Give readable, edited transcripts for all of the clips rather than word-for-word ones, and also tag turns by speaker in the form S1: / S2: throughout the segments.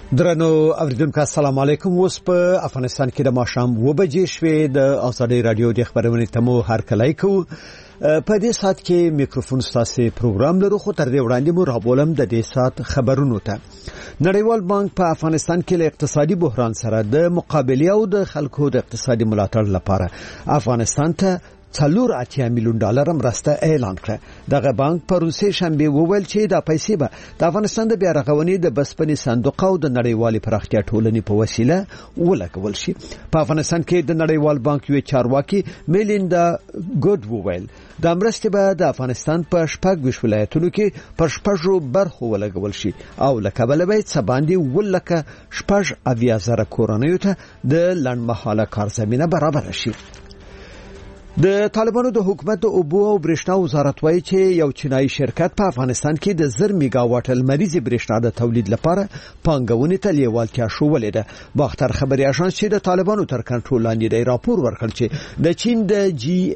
S1: درنو اوریدونکو السلام علیکم. اوس په افغانستان کې د ماښام 2 بجې شوې د ازادي رادیو د خبرونې تمو هر کله کو په دې سات کې میکروفون ستاسو پروګرام لرو. خو تر دې وړاندې مو راولم د دې سات خبرونو ته. نړیوال بانک په افغانستان کې له اقتصادي بحران سره د مقابله او د خلکو د اقتصادي ملاتړ لپاره افغانستان ته $4.8 میلیون مرسته اعلان کړه. دغه بانک په روسي شنبه وویل چې د پیسې به د افغانستان د بیا رغونې د بسپنې صندوق او د نړیوالې پراختیا ټولنې په وسیله ولګول شي. په افغانستان کې د نړیوال بانک یو چارواکي میلیندا ګوډ وویل د مرستې به د افغانستان په 20 ولایتونو کې پر 6 برخو ولګول شي او لکه بل به څباندې ولکه 18,000 کورنیو ته د لنډمهاله کار زمينه برابر شي. د طالبانو د حکومت د اوبو او برېښنا وزارت وایي چې یو چینایي شرکت په افغانستان کې د 1000 میگاواټ لمریزې برېښنا د تولید لپاره پانګونې ته لیوالتیا شوولې ده. باختر خبري اژانس چې د طالبانو تر کنټرول لاندې دی راپور ورکړ چې د چین د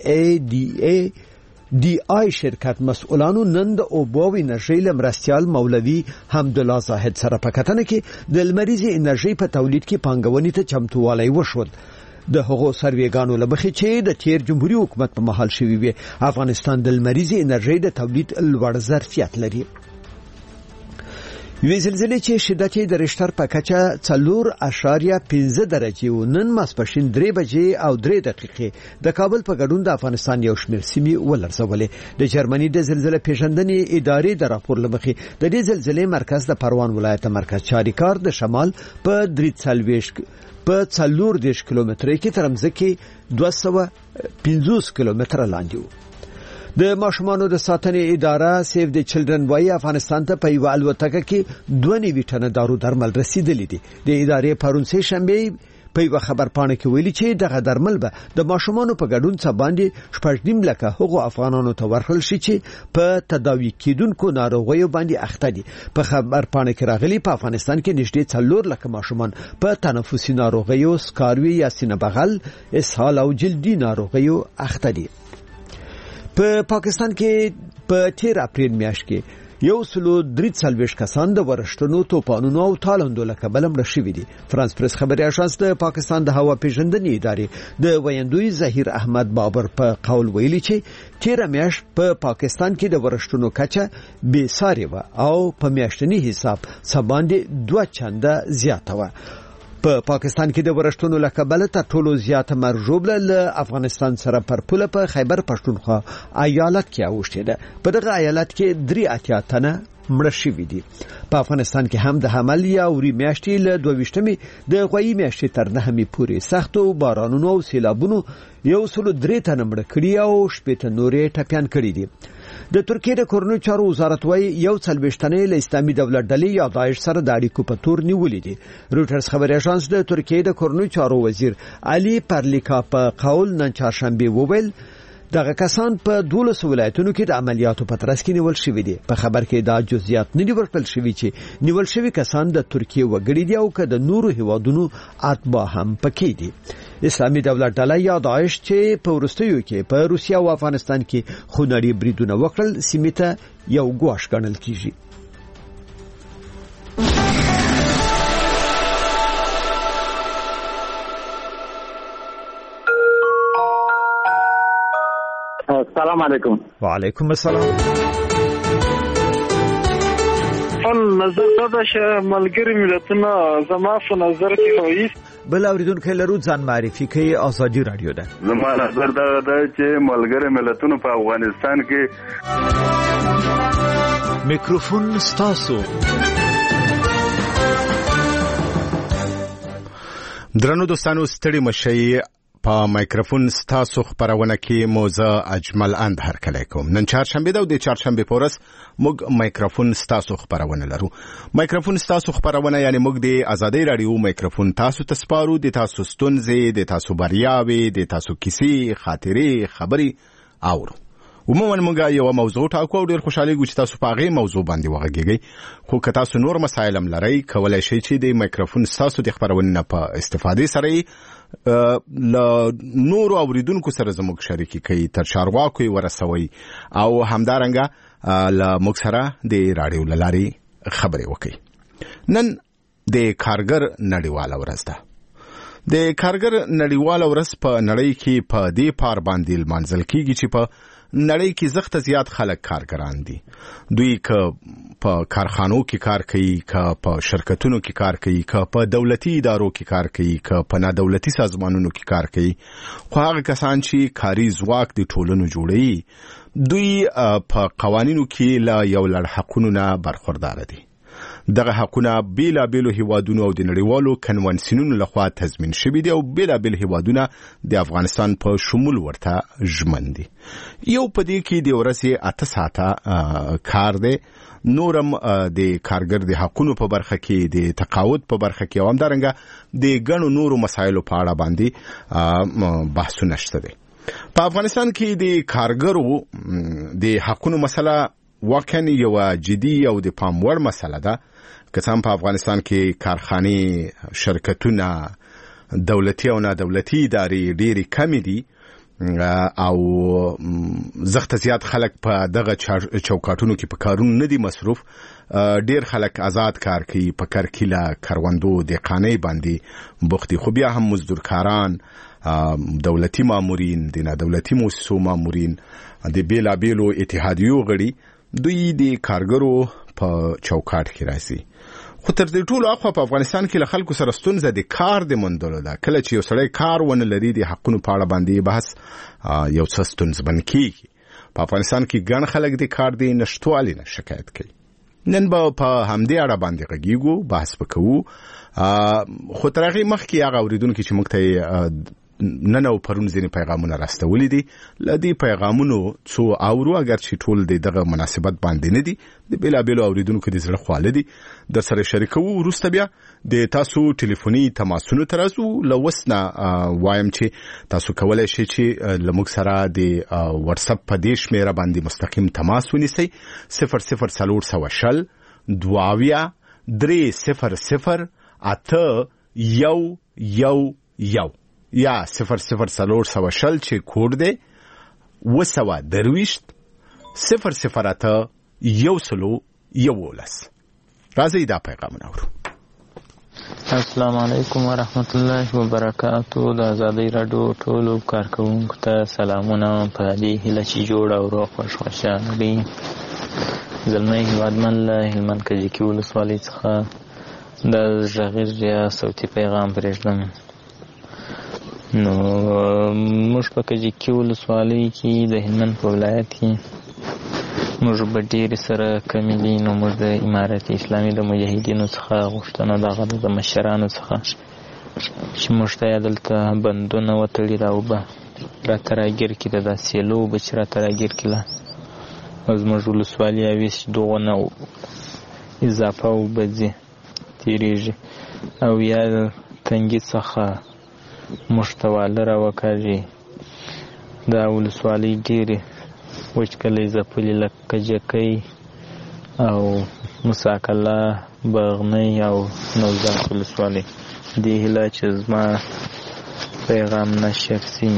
S1: GADA شرکت مسؤلانو نن د اوبو او انرژي لمرستيال مولوي حمدالله زاهد سره په کتنه کې د لمریزې انرژي په تولید کې پانګونې ته چمتووالی وشول. د هغو سروېګانو لمخې چې د تیر جمهوریت حکومت په محل شوی وي افغانستان د لمریزې انرژي د تولید لوړ ظرفیت لري. یوې زلزلې چې شدت یې د ریشتر په کچه 4.5 درجه و نن ماسپښین 3 بجې او 3 دقیقې د کابل په ګډون د افغانستان یو شمېر سیمې ولړزولې. د جرمني د زلزلې پیژندنې ادارې د راپور لمخې د دې زلزلې مرکز د پروان ولایت مرکز چاریکار د شمال په 40 کیلومتره کې تر مځکې 250 کیلومتره لاندې و. د ماشومانو د ساتنې اداره سیو د چلډرن وايي افغانستان ته په یو الوتکه کې 2 ټنه دارو درمل رسیدلې دي. د ادارې پرون سه شنبه په یو خبرپاڼه کې ویلي چې دغه درمل به د ماشومانو په ګډون څخه باندې 6.5 لک هغو افغانانو ته ورکړل شي چې په تداوی کېدونکو ناروغیو باندې اخته دي. په خبرپاڼه کې راغلي په افغانستان کې نږدې 4 لک ماشومان په تنفسي ناروغیو، سکاروي یا سینه بغل، اسهال او جلدي ناروغیو اخته دي. په پاکستان کې په 13 اپریل میاشت کې 143 کسان د ورشتونو توپانونو او تالندو له کبله مړه شوي دي. فرانس پریس خبري اژانس د پاکستان د هوا پیژندنې ادارې د ویندوی ظهیر احمد بابر په قول ویلي چې 13 میاشت په پاکستان کې د ورشتونو کچه بې ساري و او په میاشتني حساب سباندې 2 چنده زیاته و. په پاکستان کې د ورشتونو له کبله تر ټولو زیاته مرجوبله له افغانستان سره پر پوله په خیبر پښتونخوا ایالت کې اوښتې ده. په دغه ایالت کې 3 تنه مړه شوي دي. په افغانستان کې هم د حمل یا اوري میاشتې له 22 د غوي میاشتې تر 9 پورې سختو بارانونو او سیلابونو 103 تنه مړه کړي او 80 نورې ټپيان کړي دي. د ترکیه د کورنیو چارو وزارت وايي 41 تنه له اسلامي دولت ډلې یا داعش سره د اړیکو په تور نیولې دي. رويټرز خبري اژانس د ترکیه د کورنیو چارو وزیر علي پرلیکا په قول نن چهارشنبه وویل دغه کسان په 12 ولایتونو کې د عملیاتو په ترڅ کې نیول شوي دي. په خبر کې دا جزئیات نه دي ورکړل شوي چې نیول شوي کسان د ترکیه وګړي دي او که د نورو هیوادونو اتباع هم پکې دي. اسلامي دولت ډله یا داعش چې په وروستیو کې په روسیا او افغانستان کې خونړي بریدونه وکړل سیمې ته یو ګواښ ګڼل کیږي.
S2: السلام علیکم.
S1: وعلیکم السلام.
S3: نظر دا چې ملګری ملتونه زما په نظر کې رئیس
S1: بل اوریدونکو لرو ځان معرفي کوي. ازادي رادیو ده.
S4: زما نظر دا چې ملګری ملتونه په افغانستان کې
S1: میکروفون ستاسو.
S5: درنو دوستانو ستړي مشي په مایکروفون ستاسو خبرونه کې موزه اجمل اند هر کله کوم. نن چهارشنبه ده او د چهارشنبه پورس موږ مایکروفون ستاسو خبرونه لرو. مایکروفون ستاسو خبرونه یعنی موږ د ازادي رادیو مایکروفون تاسو ته سپارو، د تاسو ستونزې، د تاسو بریاوې، د تاسو کیسې، خاطرې، خبرې اورو. عموما موږ یو موضوع ټاکو او ډیر خوشاله ګو چې تاسو په هغه موضوع باندې وغږیږئ. خو که تاسو نور مسایل هم لرئ کولای شئ چې د مایکروفون ستاسو د خبرونه په استفادې سره ل نور اوریدونکو سره زموږ شریکي کوي، تر چارواکو ورسوي او همدارنګه ل موږ سره د رادیو لاري خبرې وکړي. نن د کارګر نړیواله ورځ ده. د کارګر نړیواله ورځ په نړۍ کې په دې پار باندې لمانځل کیږي چې په نړۍ کې زخت زیات خلک کارګران دي. دوی که په کارخانو کې کار کوي، که په شرکتونو کې کار کوي، که په دولتي ادارو کې کار کوي، که په نادولتي سازمانونو کې کار کوي، خو هغه کسان چې کاري ځواک د ټولنو جوړوي دوی په قوانینو کې له یو لړ حقونو نه برخوردار دي. دغه حقونه بیلابیلو هیوادونو او د نړیوالو کنونسیونونو لخوا تضمین شوي دي او بیلابیل هیوادونه د افغانستان په شمول ورته ژمن دي. یو په دې کې د ورځې 8 ساعته کار دی. نورم د کارګر د حقونو په برخه کې، د تقاعد په برخه کې او همدارنګه د ګڼو نورو مسایلو په اړه باندې بحثونه شته دي. په افغانستان کې د کارګرو د حقونو مسله واقعا یو جدي او د پام وړ مسله ده. که څنګه په افغانستان کې کارخانې، شرکتونه، دولتي او نادولتي ادارې ډېرې کمې دي او زخت زیات خلک په دغه چوکاټونو کې په کارونو نه دي مصروف. ډېر خلک آزاد کار کوي، په کرکیله، کروندو، دهقانۍ باندې بوخت دي. خو بیا هم مزدورکاران، دولتي مامورین، د نادولتي مؤسسو مامورین، د بیلابیلو اتحادیو غړي دوی د کارګرو په چوکاټ کې راځي. خو تر دې ټولو اخوا په افغانستان کې له خلکو سره ستونزه د کار د موندلو ده. کله چې یو سړی کار ونه لري د حقونو په اړه باندې بحث یو څه ستونزمن کیږي. په افغانستان کې ګڼ خلک د کار د نشټوالي نه شکایت کوي. نن به په همدې اړه باندې غږیږو، بحث وکړو. خو تر هغې مخکې هغه اورېدونکي چې موږ ته نن او پرون ځینې پیغامونه راستولي دي، له دې پیغامونو څو اورو، اگر چې ټول د دغه مناسبت باندې نه دي، د بیلابیلو اورېدونکو د زړه خواله دي، در سره شریکوو. وروسته بیا د تاسو ټلیفوني تماسونو ته راځو. له اوس نه وایم چې تاسو کولی شئ چې له موږ سره د واتساپ په دې شمېره باندې مستقیم تماس ونیسئ. 00420 22 300 811 یا 00420 چې کوډ دی 223 008 111. راځي دا پیغامونه اورو.
S6: السلام علیکم ورحمت الله وبرکاتو. د آزادۍ راډیو ټولو کارکوونکو ته سلامونه. په دې هیله چې جوړ او روغ خوشحاله دي. زلمی هیوادمن له هلمند کجکي ولسوالۍ څخه د غږیز یا صوتي پیغام پرېږدم. نو موږ په کجکي ولسوالۍ کې د هلمند په ولایت کې موږ به ډېرې سره کمې دي. نو موږ د امارت اسلامي د مجاهدینو څخه غوښتنه دغه د مشرانو څخه چې موږ ته یې دلته بندونه وتړي را اوبه راته راګیر کړي، د دا سیلو اوبه چې راته راګیر کړي او زموږ ولسوالي اویس دغونه اضافه اوبه ځي تېرېږي او یا تنګي څخه موږ ته واله را وکاږي. دا ولسوالۍ ډېرې وچکلۍ ځپلې لکه کجکۍ او مساکله، بغنۍ او نوزاد ولسوالۍ. دې هیله چې زما پیغام نشر سي.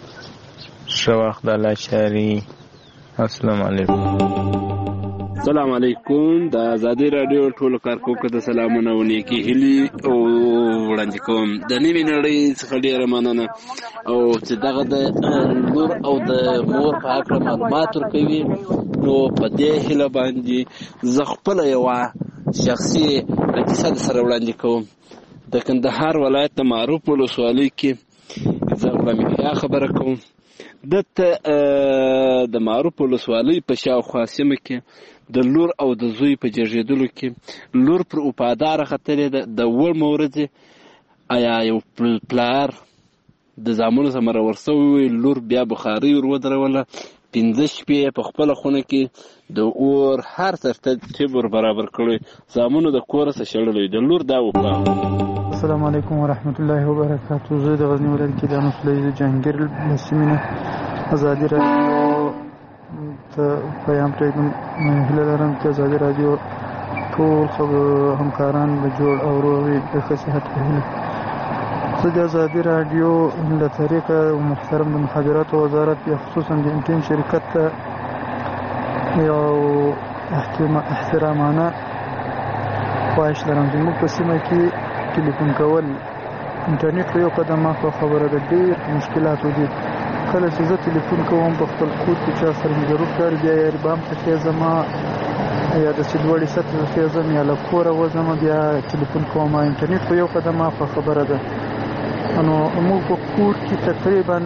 S6: ښه وخت د الله چاري. السلام علیکم.
S7: السلام علیکم. د آزادۍ راډیو ټولو کارکوونکو ته سلامونه او نیکې هیلې او وړاندې کوم. د نوې نړۍ څخه ډېره مننه او چې دغه د لور او د مور په هکله معلومات ورکوي. نو په دې هیله باندې زه خپله یوه شخصي کیسه سره وړاندې کوم. د کندهار ولایت د معروف ولسوالۍ کې زه غلام یحیی خبره کوم. دلته د معروف ولسوالۍ په شاوخوا سیمه کې د لور او د زوی په جږېدلو کې لور پر وفاداره ختلې ده. د وړمه ورځې آیا یو پلار د زامنو سره مرور سوی وي، لور بیا بخارۍ ور ودروله، 15 شپې په خپله خونه کې د اور هر ترتیب ور برابر کړی، زامنو د کوره څخه شړلی. د لور دا وکړه.
S8: السلام علیکم ورحمت الله وبرکاتو. زه د غزني ولایت کې د مسلې جهانګیر له سیمې نه آزادي راډیو ته پیغام پرېږدم. هیله لرم چې آزادي راډیو ټول همکاران به جوړ او روغ وي د ښه صحت په هیله. زه د آزادي راډیو له طریقه محترم د مخابراتو وزارت یا خصوصا د انټین شرکت ته یو احترامانه خواهش لرم چې موږ په سیمه کې ټلیفون کول انټرنیټ په یو قدم مخه خبره ده، ډېر مشکلات دي. کله چې زه ټلیفون کوم په خپل کور کې چا سره مې ضرورت کار بیا یې بام ته خېزم یا د لوړې سطحې ته خېزم یا له کوره وځم بیا ټلیفون کوم. انټرنیټ په یو قدم مخه خبره ده. نو موږ په کور کې تقریبا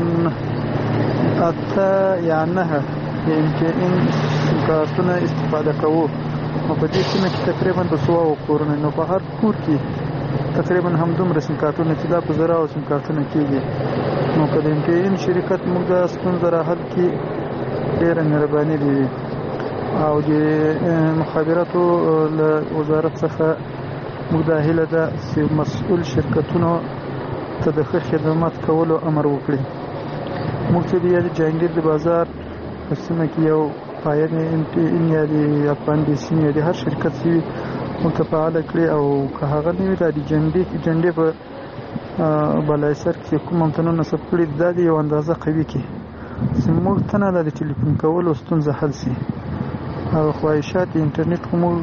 S8: 8 یا 9 سیم کارتونه استفاده کوو. نو په دې سیمه کې تقریبا د 100 کورونه، نو په هر کور کې تقریبا همدومره سیم کارتونه چې دا په زراو سیم کارتونه کېږي. نو که د MTN شرکت موږ دا ستونزه را حل کړي ډېره مهرباني دي. او د مخابراتو له وزارت څخه موږ دا هیله ده چې مسؤل شرکتونو ته د ښه خدمات کولو امر وکړي. موږ ته د جهانګیر د بازار په سیمه کې یو پایه MTN یا د افغان د سیمې یا د هر شرکت چې موږ ته فعاله کړي، او که هغه نه وي دا د جنډې په بالای سر کې کوم امتنون نصب کړي دا د یو اندازه قوي کې چې موږ ته نه د ټلیفون کولو ستونزه حل شي. او خواهشات انټرنیټ خو موږ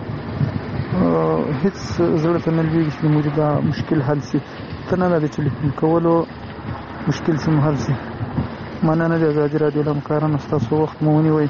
S8: هیڅ زړه ته نه لوېږي چې موږ دا مشکل حل شي. ته نه د ټلیفون کولو مشکل سم حل شي. مننه د ازادي راډیو له همکارانو، ستاسو وخت مو ونیوی.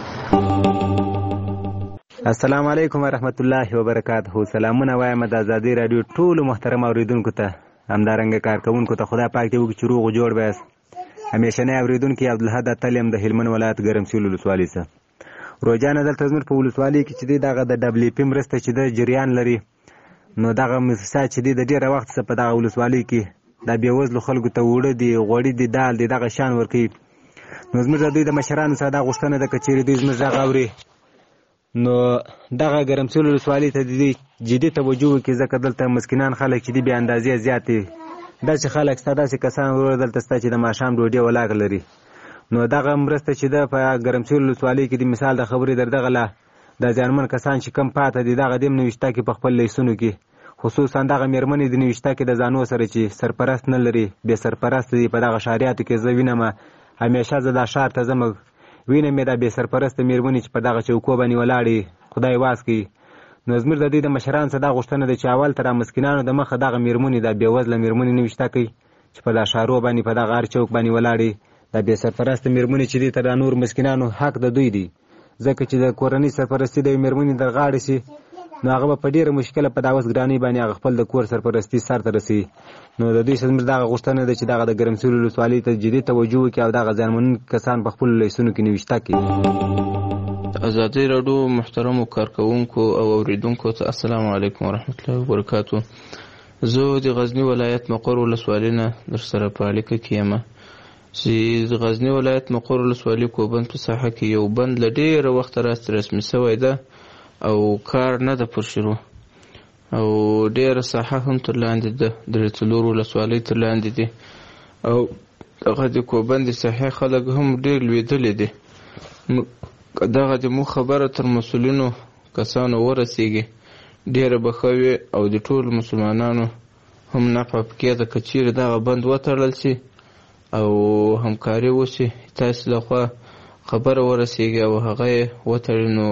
S9: السلام علیکم ورحمت الله وبرکاته. سلامونه وایم د ازادي راډیو ټولو محترم اوریدونکو ته، همدارنګه کارکوونکو ته خدای پاک دې وکړي چې روغ جوړ بیاست. همیشنی اوریدونکي عبدالحد اتل یم د هلمند ولایت ګرمسیر ولسوالۍ څخه. روجانه دلته زموږ په ولسوالۍ کې چې دی دغه د WP مرسته چې د جریان لري، نو دغه مسسا چې دی د ډېره وخت څخه په دغه ولسوالۍ کې د بېوزلو خلکو ته اوړه دي، غوړي دي، دال دي، دغه شیان ورکوي. نو زموږ د دوی د مشرانو څخه دا غوښتنه ده که چېرې دوی زموږ غږ اوري نو دغه ګرمسیر ولسوالۍ ته د دې جدي توجه وکړي، ځکه دلته مسکینان خلک چې دي بې اندازې زیات دي. داسې خلک شته، داسې کسان وروره دلته شته چې د ماښام ډوډۍ ولاړ لري. نو دغه مرسته چې ده په ګرمسیر ولسوالۍ کې د مثال د خبرې در دغه له د زیانمن کسان چې کم پاته دي دغه دې نوشته کې په خپل لیسونو کې، خصوصا دغه مېرمنې د نوشته کې د ځانو سره چې سرپرست نه لري، بې سرپرست دي. په دغه ښاریاتو کې زه وینم، همیشه زه دا ښار ته ځم وینم یې دا بې سرپرسته مېرمنې چې په دغه چوکو باندې ولاړې، خدای واس کوي. نو زموږ د دوی د مشرانو څخه دا غوښتنه ده چې اول تر مسکینانو د مخه دغه مېرمنې د بېوزله مېرمنې نوشته کوي چې په دا ښارو باندې په دغه هر چوک باندې ولاړې. د بې سرپرسته مېرمنې چې دي تر نور مسکینانو حق د دوی دی، ځکه چې د کورنۍ سرپرستي د مېرمنې د غاړې شي نو هغه به په ډېره مشکله په دغه ګرانۍ باندې هغه خپل د کور سرپرستي سر ته رسوي. نو د دوی زموږ دغه غوښتنه ده چې دغه د ګرمسیر ولسوالۍ ته جدي توجه وکړي او دغه زیانمنونکي کسان په خپلو لیسونو کې نوشته کړي.
S6: ازادي راډیو محترمو کارکوونکو او اوریدونکو ته السلام علیکم ورحمت الله وبرکاتو. زه د غزني ولایت مقر ولسوالۍ نه در سره په اړیکه کې یم چې د غزني ولایت مقر ولسوالۍ کوبند په ساحه کې یو بند له ډېره وخته راست رسمي شوی ده او کار نه ده پر شروع، او ډېره ساحه هم تر لاندې ده، درې څلور ولسوالۍ تر لاندې دي، او دغه د کوبند د ساحې خلک هم ډېر لوېدلي دي. دغه د مو خبره تر مسؤلینو کسانو ورسیږي ډېره به ښه وي، او د ټولو مسلمانانو هم نفع پکې ده که چیرې دغه بند وتړل شي او همکاري وشي، تاسې لخوا خبره ورسیږي او هغه یې وتړي نو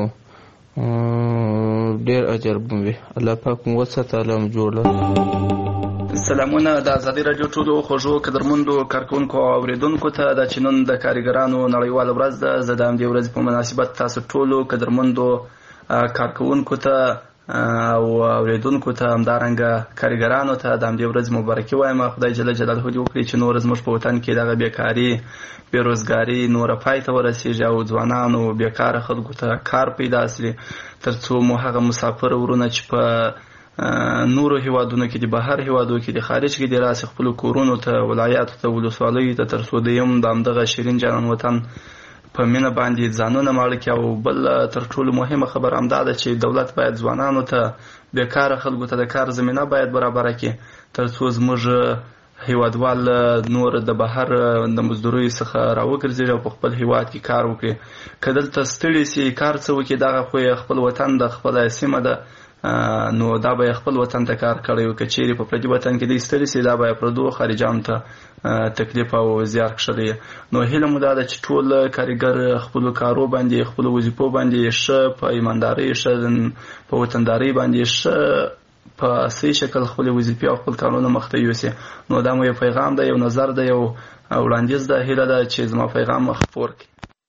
S6: ډېر اجر به وي. الله پاک مو وساته، الله مو جوړ لري.
S10: سلامونه د ازادي راډیو ټولو خوږو قدرمندو کارکوونکو او اوریدونکو ته د چې نن د کارګرانو نړیواله ورځ ده. زه د همدې ورځې په مناسبت تاسو ټولو قدرمندو کارکوونکو ته او اوریدونکو ته همدارنګه کارګرانو ته د همدې ورځې مبارکي وایم. خدای جل جلاله دې وکړي چې نور زموږ په وطن کې دغه بیکاري بېروزګاري نوره پای ته ورسېږي او ځوانانو بیکاره خلکو ته کار پیدا شي، تر څو مو هغه مسافر ورونه چې په نورو هیوادونو کې د بهر هیوادو کې د خارج کې د راسي خپل کورونو ته، ولایاتو ته، ولسوالیو ته، تر څو دویم د همدغه شیرین جانان وطن په مینه باندې ځانونه ماړ کړي. او بل تر ټولو مهمه خبره همدا ده چې دولت باید ځوانانو ته، بیکاره خلکو ته د کار زمینه باید برابره کړي، تر څو زموږ هیوادوال نور د بهر د مزدورۍ څخه راوګرځي او په خپل هیواد کې کار وکړي. که دلته ستړي سي کار څه وکړي، دغه خو خپل وطن د خپله سیمه ده، نو دا به خپل وطن ته کار کړی او کچېری په پردي وطن کې د استری سي دا به پردو خارجان ته تکلیف او زیار کړی نو هله مو دا چې ټول کاریګر خپل کارو باندې خپل وظیفو باندې ش په ایمانداري ش په وطنداري باندې ش په صحیح شکل خپل وظیفې او خپل کارونه مخته یوسي نو دا مو یو پیغام دی یو نظر دی یو وړاندیز ده هله ده چې زما پیغام خپور کړي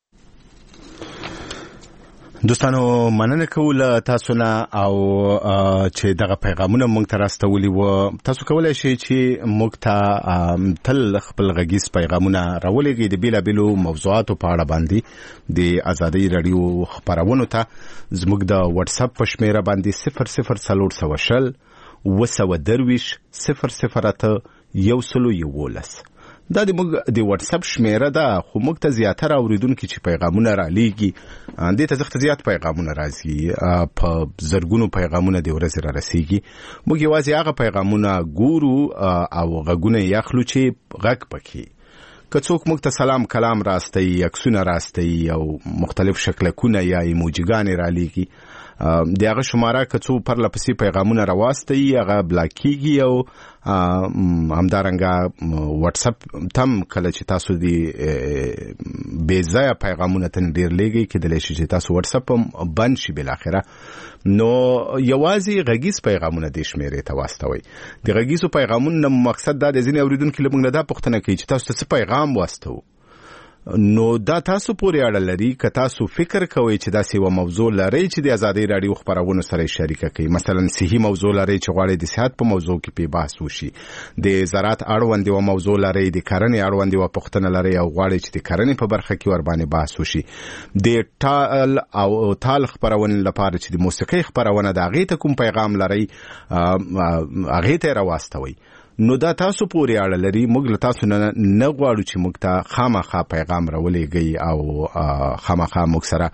S5: دوستانو مننه کوم تاسو نه او چې دغه پیغامونه مونږ ته راستولي و تاسو کولای شئ چې مونږ ته تل خپل غږیز پیغامونه راولېږئ د بیلابیلو موضوعاتو په اړه باندې د ازادۍ رادیو خپرونو ته زموږ د واتس اپ په شمیره باندې 00 220 008 111 دا د موږ د واتس اپ شمیره ده خو موږ ته زیاتره اوریدونکو چې پیغامونه را لیږي دې ته ځکه زیات پیغامونه راځي په زرګونو پیغامونه د ورځې را رسیږي موږ یوازې هغه پیغامونه ګورو او غږونه یې اخلو چې غږ پکې که څوک موږ ته سلام کلام راستي عکسونه راستي او مختلف شکلکونه یا ایموجیګانې را لیږي دغه شماره که څو پر لپسې پیغامونه راوستي هغه بلاکیږي او همدارنګه واتس اپ تم کله چې تاسو دی بې ځایه پیغامونه تن ډیر لیږي کېدلی شي چې تاسو واتس اپ بند شي بالاخره نو یوازې غږیز پیغامونه د شمیرې ته واستوي د غږیزو پیغامونو مقصد دا د ځینې اوریدونکو لپاره دا پوښتنه کوي چې تاسو ته څه پیغام واستو نو دا تاسو پورې اړه لري که تاسو فکر کوئ چې داسې یو موضوع لرئ چې د ازادۍ رادیو خپرونو سره شریکه کوي مثلا صحي موضوع لرئ چې غواړئ د صحت په موضوع کې په بحث وشي د زراعت اړوند یو موضوع لرئ د کرنې اړوند یو پوښتنه لرئ او غواړئ چې د کرنې په برخه کې ور باندې بحث وشي د ټال او تال خپرونې لپاره چې د موسیقي خپرونه د هغې ته کوم پیغام لرئ هغې ته راواستوئ نو دا تاسو پورې اړه لري موږ له تاسو نه غواړو چې موږ ته خامخا پیغام راولېږئ او خامخا موږ سره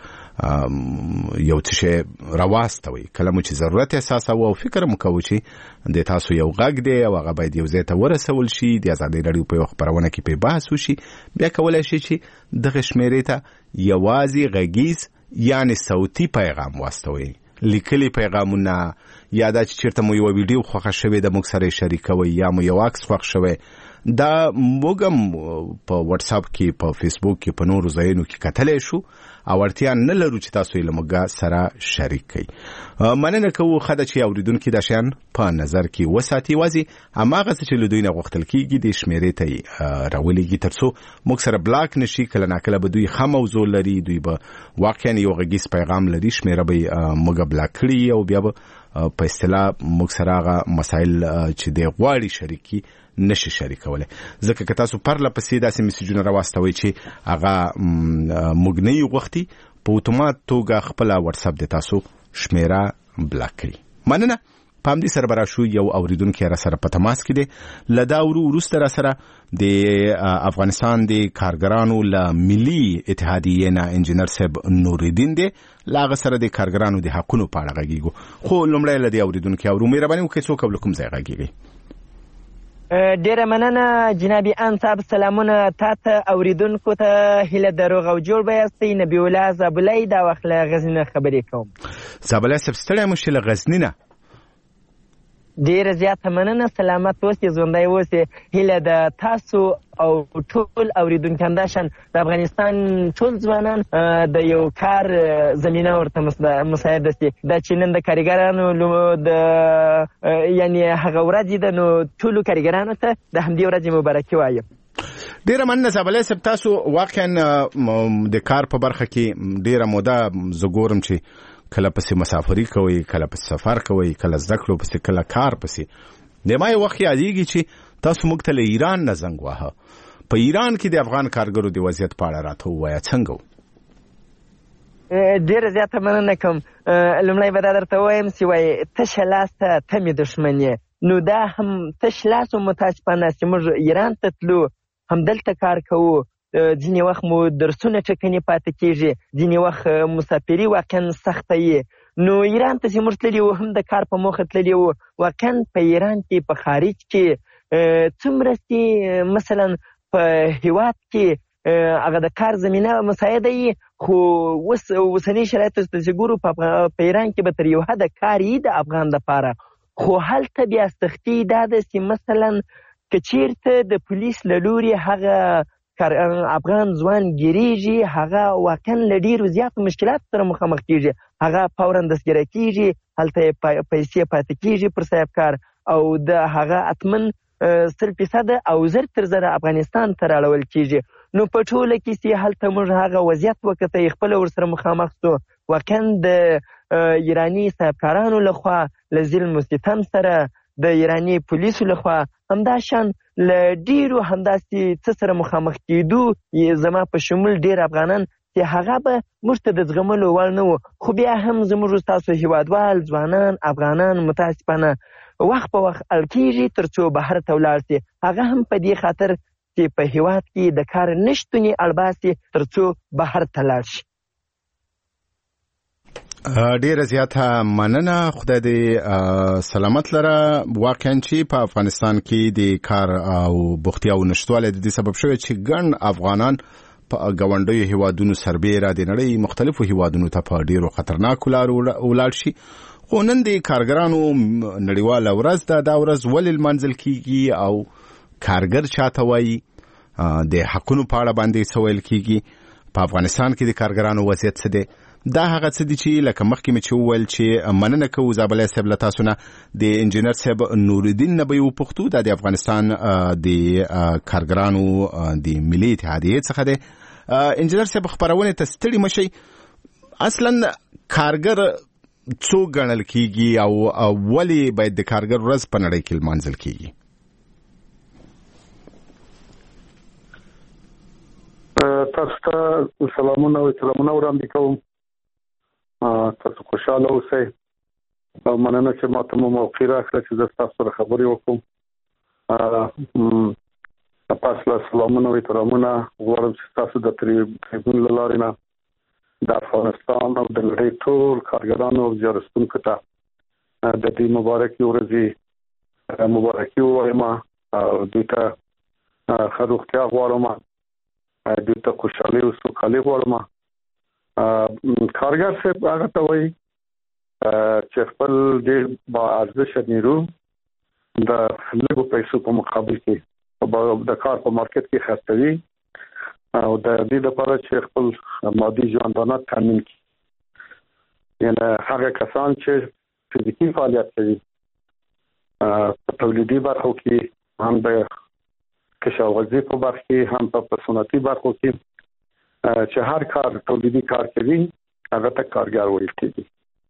S5: یو څه راواستوي کله مو چې ضرورت احساسوو او فکر مو کوو چې د تاسو یو غږ دی او هغه باید یو ځای ته ورسول شي د ازادۍ رادیو په یو خپرونه کې په بحث وشي بیا کولی شي چې دغه شمیرې ته یوازې غږیز یعنی صوتي پیغام واستوي لیکلي پیغامونه یا دا چې چیرته مو یو ویډیو خوښه شوی د موږ سره شریکوي یا مو یو عکس خوښ شوی دا موږ هم په واتس اپ کې په فیسبوک کې په نورو ځایونو کې کتلی شو او اړتیا نه لرو چې تاسو یې له موږ سره شریک کړئ مننه کوو ښه ده چې اورېدونکي دا شیان په نظر کې وساتي یوازې هماغه څه چې له دوی نه غوښتل کېږي د شمیرې ته یې راولېږي تر څو موږ سره بلاک نه شي کله ناکله به دوی ښه موضوع لري دوی به واقعا یو غږیز پیغام لري شمیره به یې موږ بلاک کړي او بیا به په اصطلاح موږ سره هغه مسایل چې دی غواړي شریکي نشي شریکولی ځکه که تاسو پرله پسې داسې میسیجونه راواستوئ چې هغه موږ نه یو غوښتي په اتومات توګه خپله واتس اپ د تاسو شمیره بلاک کړي مننه په همدې سره به راشو یو اوریدونکی را سره په تماس کې دی له دا وروسته را سره د افغانستان د کارګرانو له ملي اتحادیې نه انجینر صاحب نورالدین دی له هغه سره د کارګرانو د حقونو په اړه غږیږو خو لومړی له دې اوریدونکي اورو مهرباني وکړئ څوک او له کوم ځای غږیږئ
S11: ډیره مننه جنابي ان صاحب سلامونه تاته اوریدونکو ته هیله د روغ او جوړ به یاستئ نبی الله زابلی دا وخت له غزني نه خبرې کوم
S5: زابلی صاحب ستړی مو شئ له غزني نه
S11: ډیره زیاته مننه سلامت اوسئ ژوندی اوسئ هیله د تاسو او ټول اوریدونکو همداشان د افغانستان ټول ځوانان د یو کار زمینه ورته مساعده شي دا چې نن د کارګرانو د یعنی هغه ورځ ده نو ټولو کارګرانو ته د همدې ورځې مبارکي وایم
S5: ډیره مننه زابلی صاحب تاسو واقعا د کار په برخه کې ډیره موده زه ګورم چې کله پسې مسافري کوئ کله پسې سفر کوئ کله زده کړو پسې کله کار پسې د ما یو وخت یادېږي چې تاسو موږ ته له ایران نه زنګ واهه په ایران کې د افغان کارګرو د وضعیت په اړه راته ووایه څنګه و
S11: ډیره زیاته مننه کوم لومړی به دا درته ووایم چې وایي تشه لاس ته ته مې دښمن یې نو دا هم تش لاس و متاسفانه چې موږ ایران ته تلو همدلته کار کوو ځینې وخت مو درسونه ټکنې پاتې کېږي ځینې وخت مسافري واقعا سخته یې نو ایران ته چې موږ تللي وو هم د کار په موخه تللي وو واقعا په ایران کې په خارج کې څومره چې مثلا په هیواد کې هغه د کار زمینه مساعده یي خو اوسني شرایطو ته چې ګورو په ایران کې به تر یو حده کار یي د افغان دپاره، خو هلته بیا سختي دا ده چې مثلا که چیرته د پولیس له لورې هغه افغان ځوان ګیریږي، هغه واقعا له ډېرو زیاتو مشکلاتو سره مخامخ کېږي، هغه فورا دستګیره کېږي، هلته یې پیسې پاتې کېږي پر صاحب کار، او د هغه حتما 100% او زر تر زره افغانستان ته راړول کېږي. نو په ټوله کې چې هلته موږ هغه وضعیت وکتی خپله ورسره مخامخ سو، واقعا د ایراني صاحبکارانو لخوا له ظلم و ستم سره، د ایراني پولیسو لخوا همدا شان له ډېرو همداسې څه سره مخامخ کېدو، زما په شمول ډېر افغانان چې هغه به موږ ته د زغملو وړ نه وو، خو بیا هم زموږ ستاسو هیوادوال ځوانان افغانان متاسفانه وخت په وخت اړ کېږي تر څو بهر ته ولاړ شي، هغه هم په دې خاطر چې په هیواد کې د کار نشتونې اړ باسي تر څو بهر ته لاړ شي.
S5: ډیره زیاته مننه، خدای دې سلامت لره. واقعا چې په افغانستان کې د کار او بوختیاو نشټواله د دې سبب شوی چې ګڼ افغانان په ګاونډیو هیوادونو سربیره د نړۍ مختلفو هیوادونو ته په ډیرو خطرناکو لارو ولاړ شي. خو نن د کارګرانو نړیواله ورځ ده، دا ورځ ولې لمانځل کیږي او کارګر چاته وایي، د حقونو په اړه باندې څه ویل کیږي، په افغانستان کې د کارګرانو وضعیت څه دی؟ دا هغه څه دي چې لکه مخکې مې چې وویل چې مننه کوو زابلی صاحب له تاسو نه، د انجینر صاحب نورالدین نه به یې وپوښتو، دا د افغانستان د کارګرانو د ملي اتحادیې څخه دی. انجینر صاحب خپرونې ته ستړي مشئ، اصلا کارګر څو ګڼل کیږي او ولې باید د کارګر ورځ په نړۍ کې لمانځل کیږي؟
S12: تاسو ته سلامونه وړاندې کوم، تاسو خوشحاله اوسئ او مننه چې ما ته مو موقع راکړه چې زه تاسو سره خبرې وکړم. تاسو له سلامونه غواړم چې تاسو د تریبون له لارې نه د افغانستان او د نړۍ ټول کارګرانو او زیارستونکو ته د دې مبارکې ورځې مبارکي ووایم او دوی ته ښه روغتیا غواړم، دوی ته خوشحالي او سوکالي غواړم. کارګر صاحب هغه ته وایي چې خپل ډېر با ارزښته نیرو د لږو پیسو په مقابل کې د کار په مارکیټ کې خرڅوي او د دې لپاره چې خپل مادي ژوندانه تامین کړي. یعنې هغه کسان چې فزیکي فعالیت کوي په تولیدي برخو کې، هم د کشاورزي په برخه کې، هم په صنعتي برخو کې چې هر کار تولیدي کار کوي هغه ته کارګر ویل کېږي.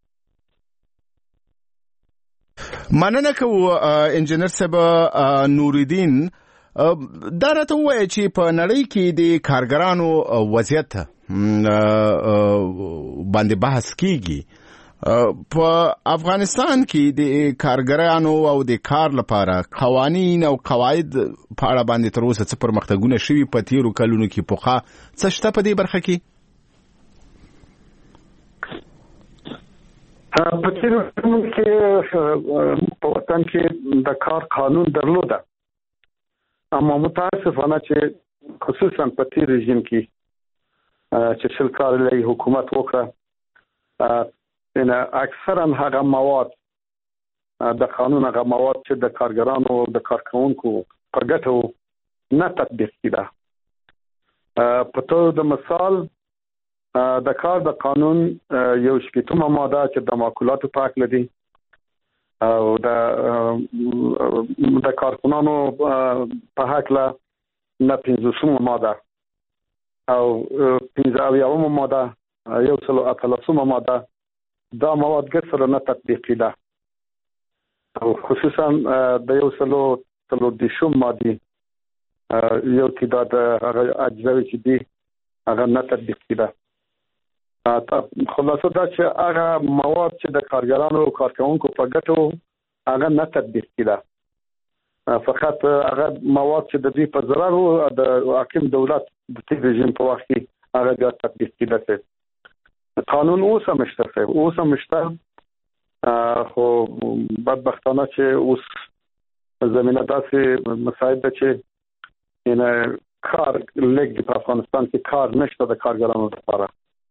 S5: مننه کوو انجینر صاحب نورالدین. دا راته ووایه چې په نړۍ کې د کارګرانو وضعیت باندې بحث کیږي، په افغانستان کې د کارګرانو او د کار لپاره قوانین او قواعد په اړه باندې تر اوسه څه پرمختګونه شوي په تیرو کلونو کې؟ پوخا څه شته په دې برخه کې؟
S12: په تیرو کلونو کې په وطن کې د کار قانون درلوده، اما متاسفانه چې خصوصا په تیر رژیم کې چې شل کال حکومت وکړه، ان اکثرا هغه مواد د قانون هغه مواد چې د کارګرانو او د کارکونکو په ګټه نه تطبیق کیده. په توګه د مثال د کار د قانون یو شپږمه ماده چې د معقولاتو په اړه دی او د کارکونانو په هکله نه 15مه ماده او 15مه ماده 113مه ماده دا مواد ګسره نه تطبیق کیده او خصوصا د 113 ماده یو تعداد اجزاوي چې دي هغه نه تطبیق کیده. خلاصه دا چې هغه مواد چې د کارګرانو او کارکونکو په ګټو هغه نه تطبیق کیده، فقط هغه مواد چې د دوی په ضرر او د حاکم دولت د تیر رژیم په وخت کې هغه بیا تطبیق کیده. قانون اوس هم شته خو بدبختانه چې اوس زمینه داسې مساعد ده چې کار لږ په افغانستان کې کار نشته د کارګرانو لپاره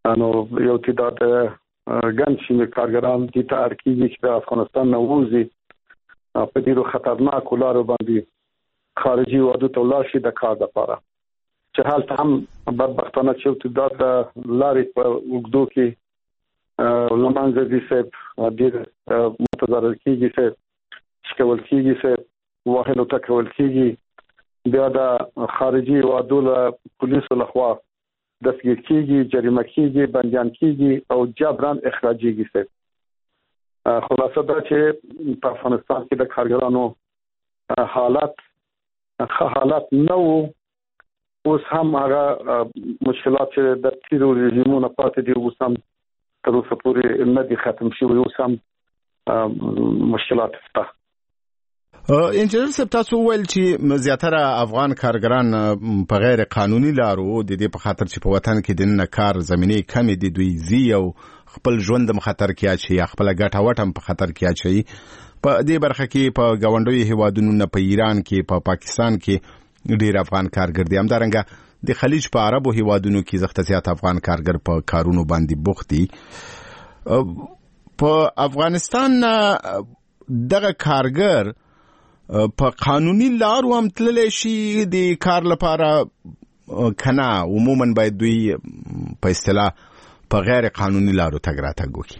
S12: نو یو تعداد ګڼ شمېر کارګران دې ته اړ کېږي چې د افغانستان نه ووځي په ډېرو خطرناکو لارو باندې خارجي هېوادو ته ولاړ شي د کار لپاره چې هلته هم بدبختانه چې یو تعداد لارې په اوږدو کې له منځه ځي صاحب ډېر متضرر کېږي صاحب شکول کېږي صاحب وهلو ټکول کېږي بیا د خارجي هېوادو له پولیسو لخوا دستګیر کېږي جریمه کېږي بندیان کېږي او جبران اخراجېږي صاحب خلاصه دا چې په افغانستان کې د کارګرانو حالات نه وو اوس هم هغه مشکلات چې د تیرو رژیمونو پاتې دي اوس هم تر اوسه پورې نه دي ختم شوي اوس هم مشکلات شته.
S5: انجنیر صاحب تاسو ویل چې زیاتره افغان کارګران په غیر قانوني لارو د دې په خاطر چې په وطن کې د نه کار زمینه کمی دي دوی زی او خپل ژوند د خطر کې اچي خپل ګټه وټم په خطر کې اچي په دې برخه کې په گاونډي هیوادونو نه په ایران کې په پاکستان کې ډیر افغان کارګر دي همدارنګه د خلیج په عربو هیوادونو کې زغته زیات افغان کارګر په کارونو باندې بوخت دي. په افغانستان دغه کارګر په قانوني لارو هم تللی شي د کار لپاره کنه عموما باید دوی په اصطلاح په غیر قانوني لارو تګ راتګ وکړي.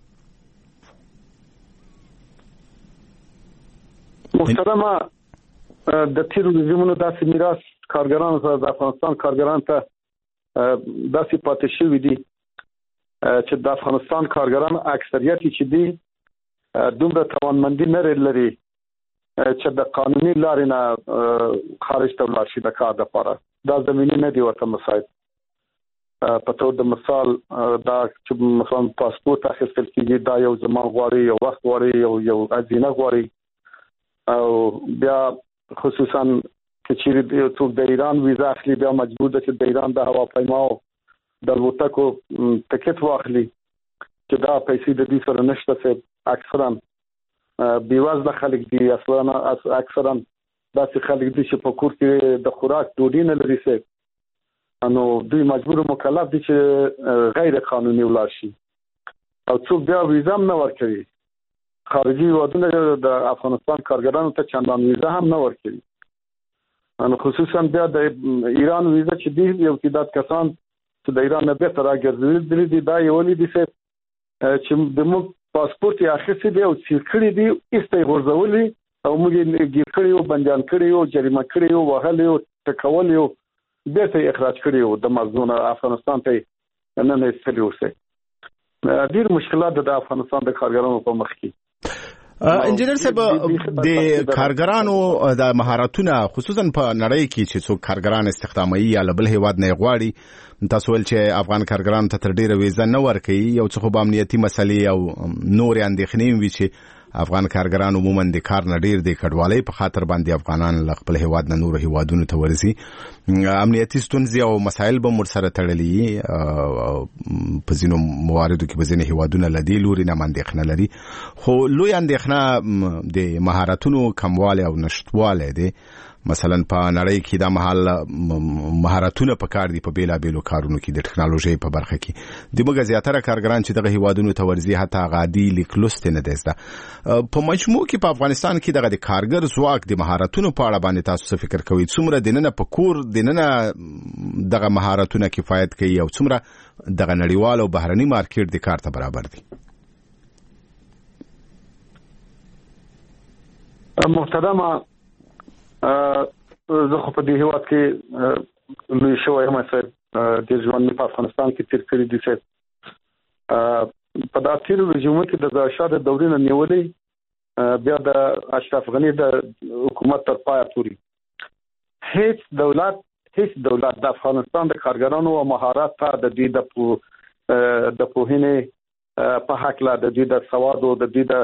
S12: محترمه د تیرو رژیمونو داسې میراث کارګرانو ته د افغانستان کارګرانو ته داسې پاتې شوي دي چې د افغانستان کارګران اکثریت چې دي دومره توانمندي نه لري چې د قانوني لارې نه خارج ته ولاړ شي د کار لپاره دا زمینی نه دی ورته مساعد. په توګه د مثال دا چې مثلا پاسپورت اخیستل کېږي دا یو زمان غواړي یو وخت غواړي یو ازینه غواړي او بیا خصوصا چې څوک د ایران ویزا اخلي بیا مجبور ده چې د ایران د هواپیماو د الوتکو ټکټ واخلي چې دا پیسې د دې سره نشته چې اکثرا بیوازله خلک دي اکثرا داسې خلک دي چې په کور کې د خوراک ډوډۍ نه لري سه نو دوی مجبور مکلف دي چې غیر قانوني ولاړ شي او څوک بیا ویزا هم نه ورکوي خارجي هیوادونه د افغانستان کارګرانو ته چندان ویزا هم نه ورکوي نو خصوصا بیا د ایران ویزا چې دي یو تعداد کسان چې د ایران نه بیرته راګرځېدلي دي دا یې ولې دي چې د موږ پاسپورت یې اخیستی دی او سیل کړی دی ایسته یې غورځولي او موږ یې ګیر کړی یو بندیان کړی یو جریمه کړی یو وهلی یو ټکولی یو بیرته یې اخراج کړی یو د مغزونه افغانستان ته یې نن ایستلی اوسئ. ډېر مشکلات د افغانستان د کارګرانو په مخ کې.
S5: انجینر صاحب د کارګرانو د مهارتونه خصوصا په نړۍ کې چې څوک کارګران استخدامي یا بل هیواد نه غواړي تاسو ول چې افغان کارګرانو ته تر ډیره ویزه نه ورکوي یو څه خو امنیتي مسلې او نور اندېښنې وي چې افغان کارګران عموما د کار نه ډیر د کډوالۍ په خاطر باندې افغانان له خپل هیواد نه نور هیوادونو ته ورځي امنیتي ستونزې او مسایل به مر سره تړلي په ځینو مواردو کې به ځینې هیوادونه لدی لوري نه اندېښنه لري خو لوی اندېښنه د مهارتونو کمواله او نشټواله دي مثلا په نړۍ کې د مهارتونه په کار دي په بیلابېلو کارونو کې د ټکنالوژي په برخه کې د موږ زیاتره کارګران چې دغه هیوادونو ته ورځي حتی غادي لیکلوست نه دزده په مجموع کې په افغانستان کې دغه د کارګر ځواک د مهارتونو په اړه باندې تاسو فکر کوئ څومره دننه په کور دننه دغه مهارتونه کفایت کوي او څومره دغه نړیوال او بهرني مارکیټ د کار ته برابر دي؟
S12: محترمه زه خو په دې هیواد کې لوی شوی یم چې د ژوند په افغانستان کې تیر کړی دي چې په دا تیر رژیم کې د شاه د دورې نه نیولې بیا د اشرف غنی د حکومت تر پای پورې هیڅ دولت د افغانستان د کارګرانو او مهارت ته د دې د پوهنې په حق لا د دې د سواد او د دې د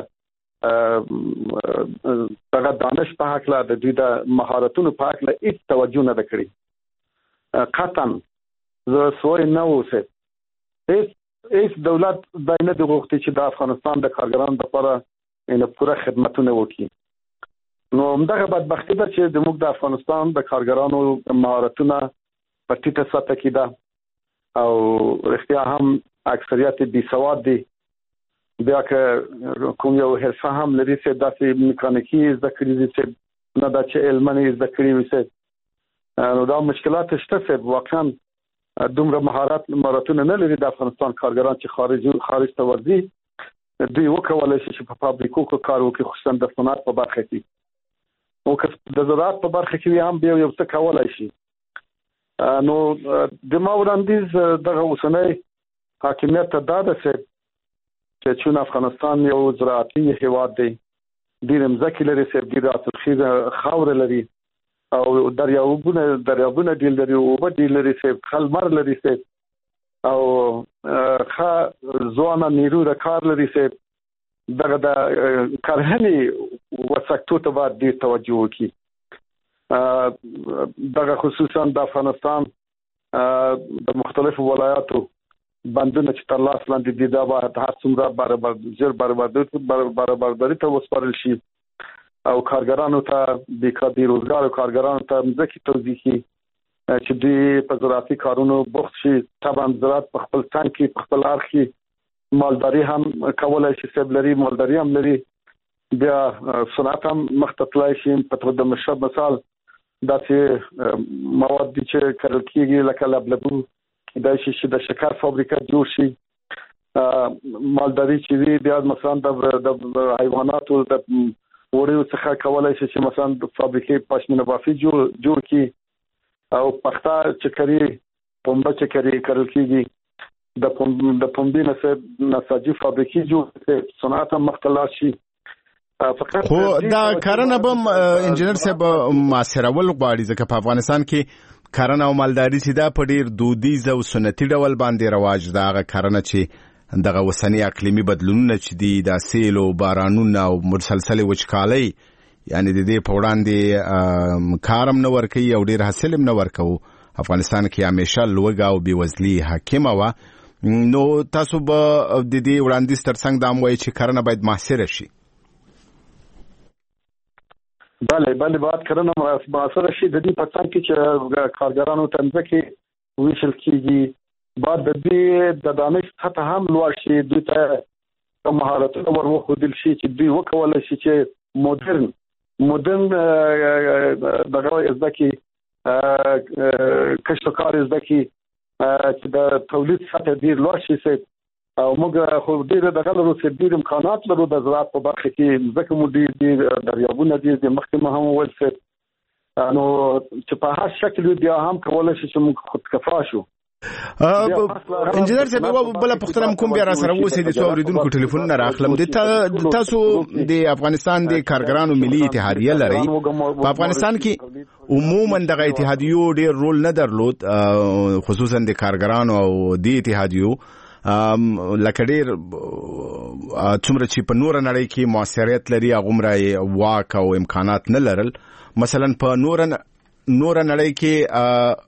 S12: دغه دانش په حق لا د دې د مهارتونو په حق لا هیڅ توجه نه کړی قطعا زه سوی نه اوسه هیڅ دولت دا نه د غوښتي چې د افغانستان د کارګرانو لپاره ان پوره خدمتونه وکړي نو همدغه بدبختی ده چې د موږ د افغانستان د کارګرانو مهارتونه په ټیټه سطح کې ده او رښتیا هم اکثریت بي سواد دي بیا که کوم یو حرفه هم لري چې داسې میکانیکي زده کړي دي چې نه دا چې علمي زده کړي وي چې نو دا مشکلات شته چې واقعا دومره مهارتونه نه لري د افغانستان کارګران چې خارج ته ورځي دوی وکولای شي چې په فابریکو کې کار وکړي خصوصا د صنعت په برخه کې او که د زراعت په برخه کې هم به یو څه کولای شي نو د ما وړاندیز دغه اوسنۍ حاکمیت ته دا ده چې چون افغانستان یو زراعتي هیواد دی ډېر مځکې لري چې ډېر حاصلخیزه خاوره لري او دریابونه ډېر لري اوبه ډېر لري چې خلمر لري چې او ښه ځوانه نیرو د کار لري چې دغه د کرهنې سکتور ته باید ډېر توجه وکړي دغه خصوصا د افغانستان د مختلفو ولایاتو بندونه چې تر لاس لاندې دي دا به هر څومره برابرداري ته وسپارل شي او کارګرانو ته د روزګار او کارګرانو ته ځکه توضیح شي چې دوی په زراعتي کارونو بوخت شي طبعا زراعت په خپل څنګ کې په خپل اړخ کې مالداري هم کولای شي سب لري مالداري هم لري بیا صنعت هم مختلف شي په توګه د مشرب مثال داسې مواد چې کرل کېږي لکه لبلبو دا چې د شکر فابریکه جوړ شي مالداري چې وي بیا مثلا د حیواناتو د وړیو څخه کولای شي چې مثلا د فابریکې پښمنه بافي جوړ کی او پخته چکري پنبه چکري کرل کېږي د پنبې نساجي فابریکې جوړ صنعت هم مختلف شي
S5: خو دا کرنه به انجنیر صاحب معاصرول غواړي ځکه په افغانستان کې کرنه او مالداري چې دا په ډیر دودیز او سنتي ډول باندې رواج دا هغه کرنه چې دغه وسنی اقلیمي بدلونونه چې دي د سیل او بارانونو او مسلسل وچکالۍ یعنی د دې په وړاندې کارم نه ورکوي او ډیر حاصل هم نه ورکوي افغانستان کې همیشه لوږه او بېوزلي حاکمه وه نو تاسو به د دې وړاندیز ترڅنګ دا هم وایي چې کرنه باید محصره شي
S12: بله باید کرنه محصره شي د دې په څنګ کې چې کارګرانو ته ځکه ویشل کېږي بعد د دې د دانش سطح هم لوړ شي دوی ته مهارتونه ورښودل شي چې دوی وکولای شي چې مدرن دغه زده کړي کشتکار زده کړي چې د تولید سطح ډېر لوړ شي او موږ خو ډېر دغه لرو چې ډېر امکانات لرو د زراعت په برخه کې ځکه مو ډېر دریابونه دي د مخکې مو هم وویل چې نو چې په هر شکل بیا هم کولای شي چې موږ خودکفا شو
S5: انجنیر صاحب بل پختم کوم بیا را سره وسی د څو اوریدونکو ټلیفون نه راخلم د تاسو د افغانستان د کارګرانو ملي اتحادیه لري په افغانستان کې عموما دغه اتحادیو ډیر رول نه درلود خصوصا د کارګرانو او د اتحادیو لکه ډیر څومره چې په نور نړۍ کې موثریت لري هغومره واک او امکانات نه لرل مثلا په نور نړۍ کې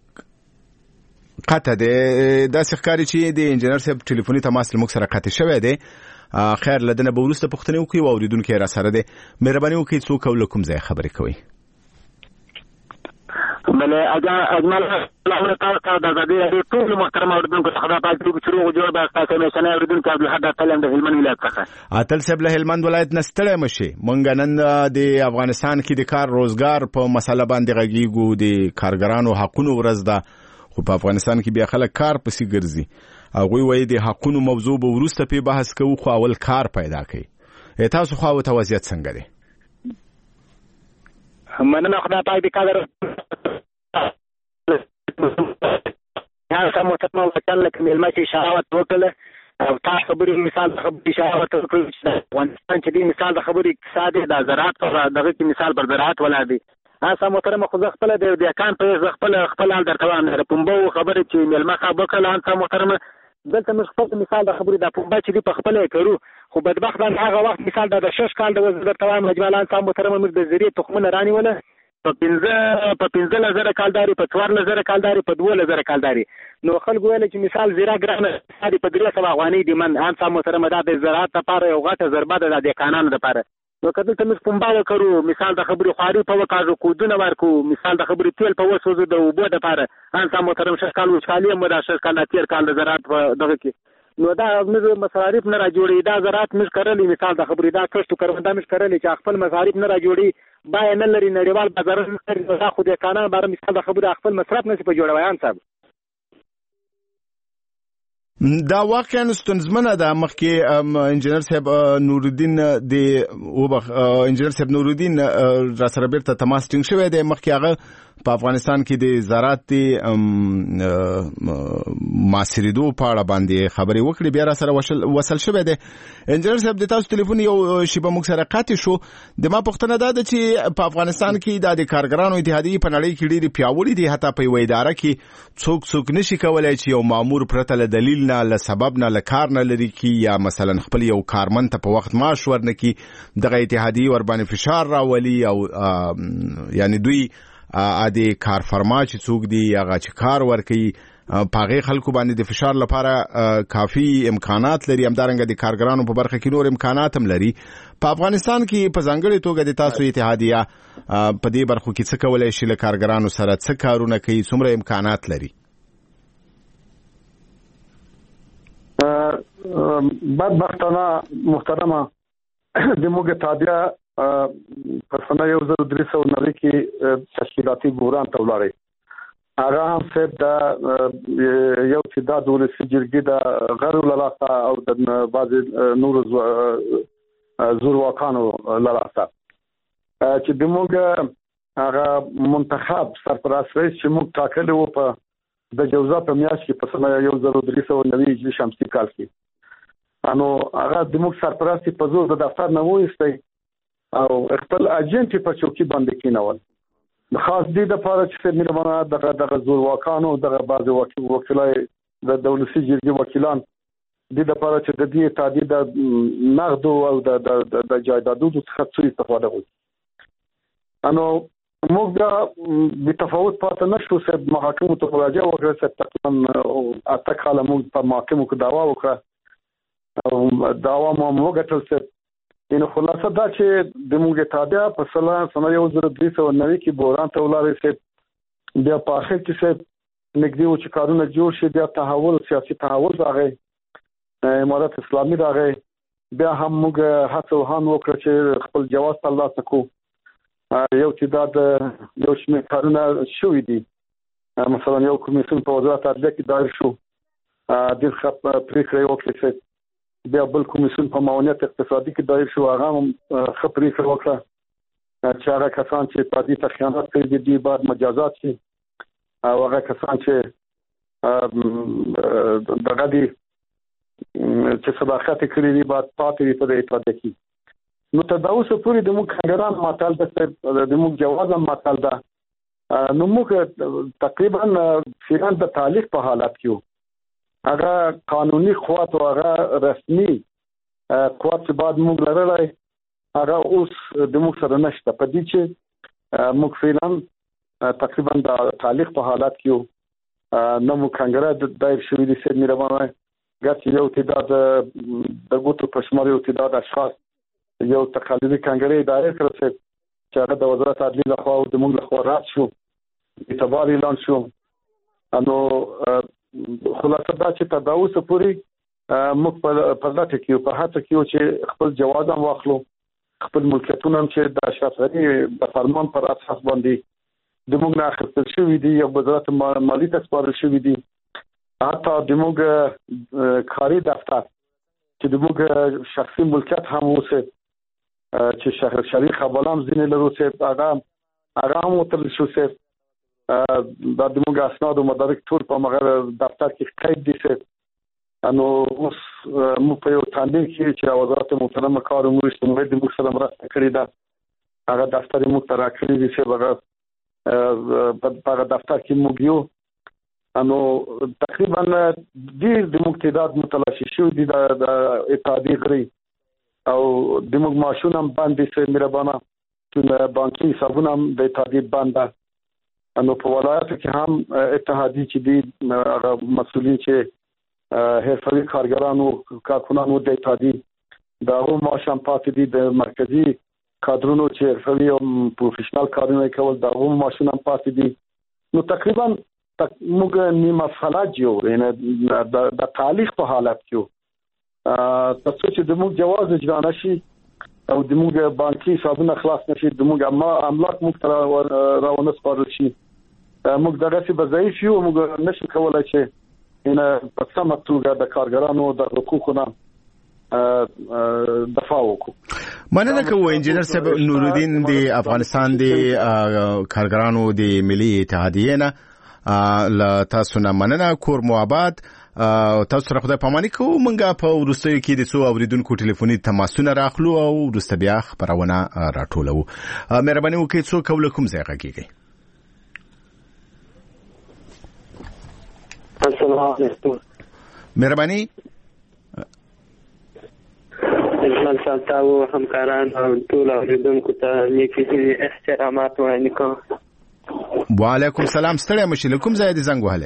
S5: قطع ده داسې ښکاري چې د انجنیر صاحب ټلیفوني تماس له موږ سره قطع شوی دی خیر لدنه به وروسته پوښتنې وکړي او اوریدونکي را سره دی مهرباني وکړئ څوک او له کوم ځای خبرې کوئ
S13: بله اجمل الله تعالی د ازادي راډیو ټول محترم اوریدونکو څخه دا پاتې چې روغ جوړ به تاسو نه شنه اوریدونکو عبدالحد اتل د هلمند ولایت څخه
S5: اتل صاحب له هلمند ولایت نستړی مشي مونږ نن د افغانستان کې د کار روزګار په مسله باندې غږیږو د کارګرانو حقوقو ورځ ده خو په افغانستان کې بیا خلک کار پسې ګرځي هغوی وایي د حقوقو موضوع به وروسته په بحث کوو خو اول کار پیدا کوي تاسو خو او توضیحات څنګه دي
S13: مننه خدای پاک دې قدر یا سمو تاسو وکړل چې ملما چې اشاره وکړه او تاسو خبرې مثال خبرې اشاره وکړه چې افغانستان چې دې مثال د خبرې اقتصادي د زراعت او دغه کې مثال بر زراعت ولا دی تاسو محترم خو خپل د کان په خپل حال درکوان نه پمبو خبرې چې ملما خبره کړه تاسو محترم دلته موږ خپل مثال د خبرې د پمبا چې په خپل کړو خو بدبختان هغه وخت مثال د 6 کال د وزیر توان مجملان تاسو محترم موږ د زری تخمونه رانی ولا په 15000 کالداري په 14000 کالداري په 2000 کالداري نو خلک ویل چې مثال زیرا ګرانه ساري په 300 افغاني دي من ان تاسو محترم د زراعت لپاره یو غټه ضربه ده د کانانو لپاره نو کله ته موږ پنبه وکړو مثال د خبرې خواري په وکړو کودونه ورکو مثال د خبرې تیل په وسوځو د اوبو د لپاره انت محترم شیخ کال وچالي مو د شیخ کال تیر کال د زراعت په دغه کې نو دا موږ مصارف نه را جوړي دا زراعت موږ کړلې مثال د خبرې دا کښت کروندا موږ کړلې چې خپل مصارف نه را جوړي بای نه لري نړیوال بازار نه دا خو د قانون بار مثال د خبرې خپل مصرف نه په جوړوي ان صاحب
S5: دا واقعا ستونزمنه ده. مخکې انجنیر صاحب نورالدین د انجنیر صاحب نورالدین را سره بیرته تماس ټینګ شوی دی. مخکې هغه په افغانستان کې د زراعت معاصرېدو په اړه باندې خبرې وکړې، بیا را سره وصل شوی دی. انجنیر صاحب د تاسو ټلیفون یو شیبه موږ سره قاطع شو. د ما پوښتنه دا ده چې په افغانستان کې د کارګرانو اتحادیې په نړۍ کې ډېرې پیاوړې دي، حتی په یوه اداره کې څوک نشي کولی چې یو مامور پرته له دلیل نه له سبب نه له کار نه لري کی یا مثلا خپل یو کارمند ته په وخت معاش ورنکي دغه اتحادیې ور باندې فشار راولي او یعنی دوی د کارفرما چې څوک دی هغه چې کار ورکوي پاغه خلکو باندې د فشار لپاره کافی امکانات لري، همدارنګه د کارګرانو په برخه کې نور امکانات هم لري. په افغانستان کې په ځانګړي توګه د تاسو اتحادیه په دې برخو کې څه کولای شي له کارګرانو سره څه کارونه کوي، څومره امکانات لري؟
S12: بدبختانه محترمه د موږ اتحادیه په سنه 1390 کې تشکیلاتي بحران ته ولاړې. هغه هم صرف د یو چې دا د ولسي جرګې د غړو له لاسه او د بعضې نورو زورواکانو له لاسه چې د موږ هغه منتخب سرپرست رئیس چې موږ ټاکلی وو په د جوزا په میاشت کې په سنه 1390 هجري شمسي کال کې نو هغه د موږ سرپرست په زور د دفتر نه وایستی او خپل اجنټ په چوکۍ باندې کېنول. خاص دې دپاره چې مهربانه دغه زورواکانو دغه بعضې وکیلای د ولسي جرګې وکیلان دې دپاره چې د دې اتحادیې د نغدو او د جایدادونو څخه څه استفاده وکړي. نو موږ د تفاوت پاتې نشو چې محاکمو ته مراجعه وکړه چې تقریبا 8 کاله موږ په محاکمو کې دعوا وکړه او دعوا مو وګټل چې نو خلاصه دا چې د موږ اتحادیه په سنه 1390 کې بحران ته ولاړې چې بیا په اخر کې چې نږدې و چې کارونه جوړ شي بیا تحول سیاسي تحول راغی، امارت اسلامي راغی، بیا هم موږ هڅه وهان وکړه چې خپل جواز ترلاسه کړو. یو چې دا د یو شمېر کارونه شوي دي، مثلا یو کمیسیون په وزارت عدلیه کې دایر شو، ډېر ښه پرېکړه یې وکړه چې بیا بل کمیسیون په معاونیت اقتصادي کې دایر شو، هغه هم ښه پرېکړه وکړه چې هغه کسان چې په دې ته خیانت کړي دي باید مجازات شي او هغه کسان چې دغه دي چې صداقت کړي دي باید پاتې وي په دې اتحادیه کې. نو تر دا اوسه پورې د موږ کارګران معطل ده، د موږ جواز هم معطل ده. نو موږ تقریبا فعلا د تعلیق په حالت کې یو. هغه قانوني قوت او هغه رسمي قوت چې بعد موږ لرلای هغه اوس د موږ سره نشته. په دې چې موږ فعلا تقریبا د تعلیق په حالت کې یو. نو موږ کانګره دایر شوي دي چې مهربانه ګټ یو تعداد د ګوتو په شمار یو تعداد اشخاص یو تقالیدي کانګرې دایر کړ چې هغه د وزارت عدلیې لخوا او د موږ لخوا رد شو، اعتبار اعلان شو. نو خلاصه دا چې تر دا اوسه پورې موږ په لټه کې په هڅه کې چې خپل جواز هم واخلو، خپل ملکیتونه هم چې د اشرف غني د فرمان پر اساس باندې د موږ نه اخیستل شوي دي یا وزارت مالي ته سپارل شوي دي. حتی د موږ کاري دفتر چې د موږ شخصي ملکیت هم اوسه چې شهر شریک خبرام ځینې لرو چې هغه هم وتل شو چې دا د موږ اسناد او مدارک ټول په مغر دفتر کې قید دي چې نو اوس موږ په یو تاندین کې چې وزارت محترمه کار او مجلس د موږ سره مرسته کړې ده هغه دفتر موږ ته راکړی دي چې هغه دفتر کې موږ یو نو تقریبا ډېر د موږ تعداد متلاشي شوي دي د اتحادیې غړي او د موږ معاشونه هم بند دي چې مهربانه بانکي حسابونه هم د اتحادیې بند ده. نو په ولایتو کې هم اتحادیې چې دي مسؤلین چې حرفوي کارګرانو کارکنانو د اتحادیې د هغو معاش هم پاتې دي د مرکزي کادرونو چې حرفوي او پروفیشنل کارونه کول دا هم ماشینان پاتې دي. نو تقریبا موږ نیمه فلج یو، یعنی د تعلیق په حالت کې یو. تاسو چې د موږ جواز اجرا نشي او د موږ بانکي حسابونه خلاص نشي، د موږ املاک موږ ته راونه سپارل شي، موږ دغه څه به ضعیف یو، موږ نشو کولای چې په سمه توګه د کارګرانو د حقوقو دفاع وکړو.
S5: مننه کوم انجینر صاحب نورالدین د افغانستان د کارګرانو د ملي اتحادیې نه تاسو نه مننه. کور مو آباد. تاسو سره خدای پاماني کوو. منګه په وروستیو کې د څو اوریدونکو ټلیفوني تماسونه راخلو او وروسته بیا خبرونه راټولو. مهرباني وکړئ څوک او کوم ځای غږیږئ؟
S14: السلام علیکم.
S5: مهرباني
S14: اجمل صاحب او همکاران او ټول اوریدونکو ته نیکی احترامات وړاندې کوم.
S5: وعلیکم السلام. ستړی مشي. کوم ځای دې زنګ وهلی؟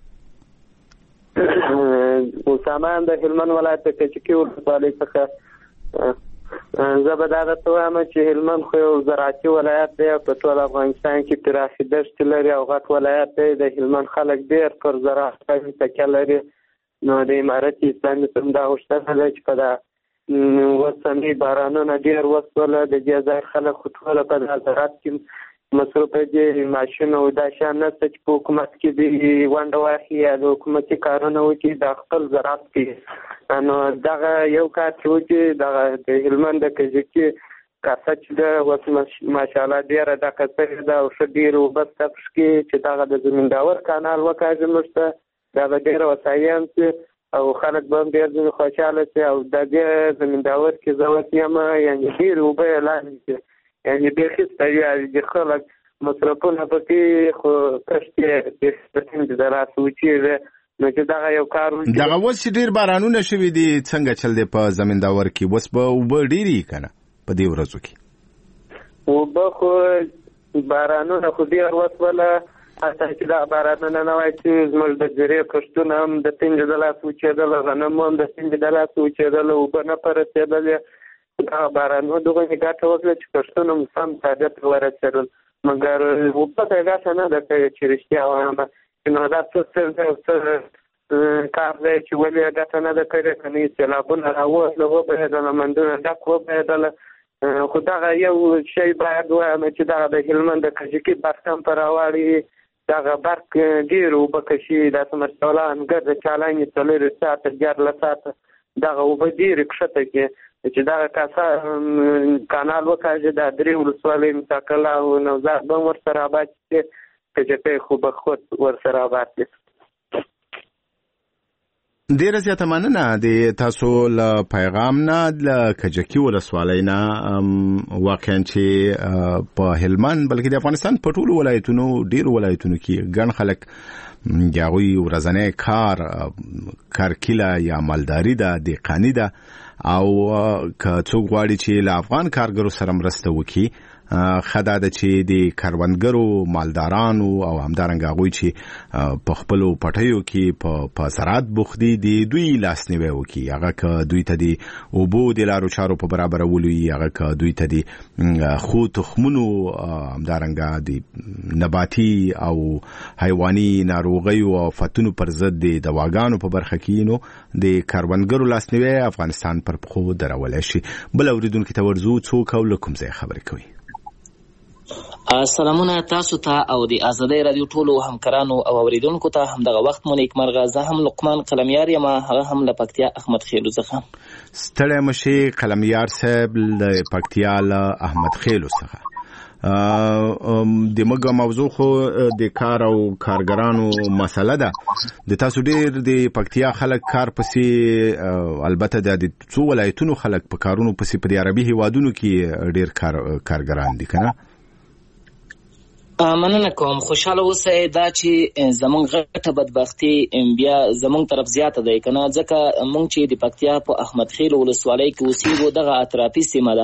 S14: اسامه د هلمند ولایت د کچکي ولسوالۍ څخه. زه به دا درته وایم چې هلمند خو یو زراعتي ولایت دی، په ټول افغانستان کې پراخې دښتې لري او غټ ولایت دی. د هلمند خلک ډېر پر زراعت باندې تکیه لري. نو د امارت اسلامي هم دا غوښتنه ده چې په دا وسنۍ بارانونه ډېر وسوله، د دې ځای خلک خو ټوله په زراعت کې مصروف دي. ماشین او دا شیان نشته چې په حکومت کې دې ونډه واخلي یا د حکومتي کارونه وکړي، د خپل زراعت کوي. نو دغه یو کار چې وکړي دغه د هلمند د کجکي کاسه چې ده اوس ماشاءالله ډېره ډکه شوې ده او ښه ډېرې اوبه شته پکې چې دغه د زمینداور کانال وکاږي موږ ته دا به ډېره وسایي شي او خلک به هم ډېر ځینې خوشحاله شي. او د دې زمینداور کې زه اوس یم یعنې ډېرې اوبه یې لاندې شي، یعنې بیخي ستړیا دي خلک مصرفونه پکې خو کښت یې بیخي د لاسه وچېږي. نو چې دغه یو کار
S5: دغه اوس چې ډېر بارانونه شوي دي څنګه چل دی په زمینداور کې؟ اوس به اوبه ډېرې که نه په دې ورځو کې؟
S14: اوبه خو بارانونه خو ډېر وسوله، حتی چې دا بارانونه نه وای چې زموږ د زیرې کښتونه هم د تنګې د لاسه وچېدل، غنم هم د تنګې د لاسه وچېدل، اوبه نه په رسېدلې. دغه بارانونه دغه ګټه وکړه چې کښتونه هم سم تادیه ته ورسېدل، مګر اوبه ته ګټه نه ده کړې چې رښتیا وایم. نو دا څه کار دی چې ولې ګټه نه ده کړې، که نه سیلابونه راووتله وبهېدله، منډونه ډک وبهېدله. خو دغه یو شی باید ووایم چې دغه د هلمند د کجکي برق هم په راواړي، دغه برق ډېر اوبه کشي، داسې مشهوره انګر د چالانې 4 ساعته 11 ساعته دغه اوبه ډېرې کښته کړي چې دغه کاسه کانال وکاږي. دا 3 ولسوالۍ مساکله او نوزاد به هم ورسره آباد شي، کجکۍ خو به خود ورسره آباد شي.
S5: ډیره زیاته مننه د تاسو له پیغام نه له کجکي ولسوالۍ نه. واقعا چې په هلمند بلکې د افغانستان په ټولو ولایتونو ډیرو ولایتونو کې ګڼ خلک هغوی ورځنی کارکیله یا مالداري ده، دهقاني ده، او که څوک غواړي چې له افغان کارګرو سره مرسته وکړي خدا د چې د کروندګرو مالدارانو او همدارنګه هغوی چې په خپلو پټیو کې په زراعت بوخت دي د دوی لاسنیوی وکړي، هغه که دوی ته د اوبو د لارو چارو په برابرولو وي، هغه که دوی ته د ښو تخمونو همدارنګه د نباتي او حیواني ناروغیو او آفتونو پر ضد د دواګانو په برخه کې نو د کروندګرو لاسنیوی افغانستان پر پښو درولی شي. بل اوریدونکي ته ورځو څوک او له کوم ځای خبرې کوي؟
S15: سلامونه تاسو ته او د آزادۍ رادیو ټولو همکارانو او اوریدونکو ته همدغه وخت مو نیکمرغه. زه هم لقمان قلمیار یم، هغه هم له پکتیا احمد خیلو څخه.
S5: ستړی مشي قلمیار صاحب له پکتیا له احمد خیلو څخه. د موږ موضوع خو د کار او کارګرانو مسله ده. د تاسو ډیر د پکتیا خلک کار پسې، البته د څو ولایتونو خلک په کارونو پسې په عربي هیوادونو کې ډیر کارګران دي کنه؟
S15: مننه کوم. خوشاله اوسئ دا چې زمونږ غټه بدبختي بیا زمونږ طرف زیاته دی کنه، ځکه مونږ چې د پکتیا په احمد خیل ولسوالۍ کې اوسېږو دغه اطرافي سیمه ده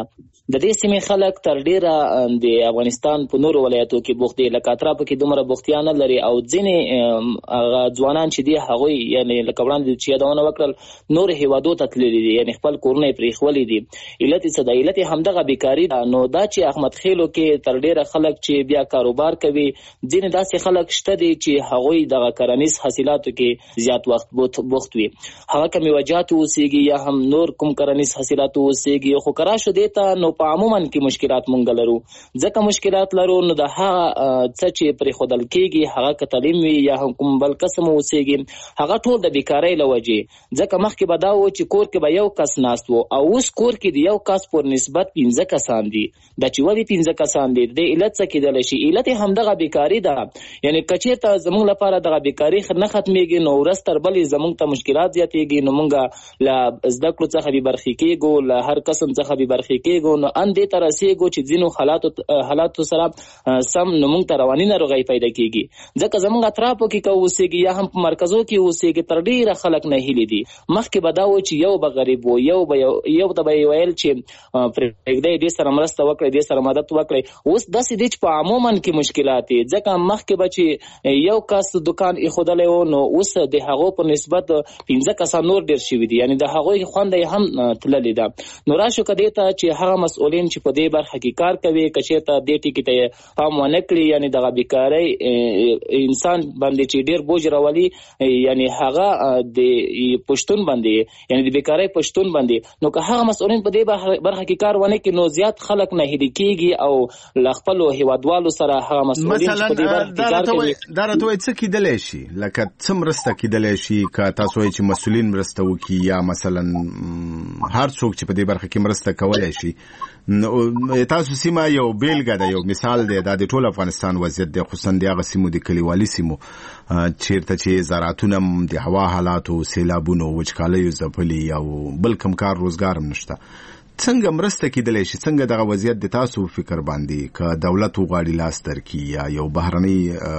S15: د دې سیمې خلک تر ډیره د افغانستان په نورو ولایتو کې بوخت دي، لکه اطراف کې دومره بوختیا نه لري او ځینې ځوانان چې دي هغوی یعنی لکه وړاندې چې یادونه وکړل نور هیوادو ته تللي دي، یعنی خپل کورونه یې پرېښولي دي. علت یې څه ده؟ علت یې همدغه بیکاري ده. نو دا چې احمد خیلو کې تر ډیره خلک چې بیا کاروبار کوي، ځینې داسې خلک شته دي چې هغوی دغه کرنیز حاصلاتو کې زیات وخت بوخت وي، هغه که میوه‌جات اوسېږي یا هم نور کوم کرنیز حاصلات اوسېږي. خو که راشو دې ته نو په عموما کې مشکلات مونږ لرو. ځکه مشکلات لرو نو د هغه څه چې پرېښودل کېږي، هغه که تعلیم وي یا هم کوم بل قسم اوسېږي، هغه ټول د بیکارۍ له وجې. ځکه مخکې به دا و چې کور کې به یو کس ناست و او اوس کور کې د یو کس پر نسبت 15 کسان دي. دا چې ولې 15 کسان دي، د علت څه کېدلی شي؟ علت یې همدغه بیکاري ده. یعنی که چېرته زموږ لپاره دغه بیکاري نه ختمېږي نو ورځ تر بلې زموږ ته مشکلات زیاتېږي، نو موږ له زده کړو څخه بې برخې کېږو، له هر قسم څخه بې برخې کېږو، نو دې ته رسېږو چې ځینو حالاتو سره سم نو موږ ته رواني ناروغۍ پیدا کېږي. ځکه زموږ اطرافو کې که اوسېږي یا هم په مرکزو کې اوسېږي، تر ډېره خلک ناهیلي دي. مخکې به دا و چې یو به غریب و، یو ته به یې ویل چې پرېږدئ دې سره مرسته وکړئ، دې سره مدد وکړئ. اوس داسې دي چې په عموما کې مشکلات دي. ځکه مخکې به چې یو کس دکان ایښودلی و، نو اوس د هغو په نسبت 15 کسان نور ډېر شوي دي، یعنی د هغوی خونده یې هم تللې ده. نو راشو که دې ته چې هغه مسؤلین چې په دې برخه کې کار کوي، که چېرته دې ټکي ته یې پام ونه کړي، یعنی دغه بیکارۍ انسان باندې چې ډېر بوج راولي، یعنی هغه د پښتون باندې، یعنی د بیکارۍ پښتون باندې، نو که هغه مسؤلین په دې برخه کې کار ونه کړي نو زیات خلک ناهیلي کېږي او له خپلو هیوادوالو سره هغه مسؤلین چې په دې برخه کې کار کوي.
S5: دا راته وایي څه کېدلی شي؟ لکه څه مرسته کېدلی شي که تاسو وایي چې مسؤلین مرسته وکړي، یا مثلا هر څوک چې په دې برخه کې مرسته کولی شي. تاسو سیمه یو بیلګه ده، یو مثال دی، دا د ټول افغانستان وضعیت دی، خصوصا د هغه سیمو د کلیوالي سیمو چیرته چې زراعتونه د هوا حالاتو، سیلابونو، وچکالیو ځپلي او بل کوم کار روزګار هم نشته. څنګه مرسته کېدلی شي؟ څنګه دغه وضعیت د تاسو فکر باندې که دولت وغواړي لاس درکړي یا یو بهرنۍ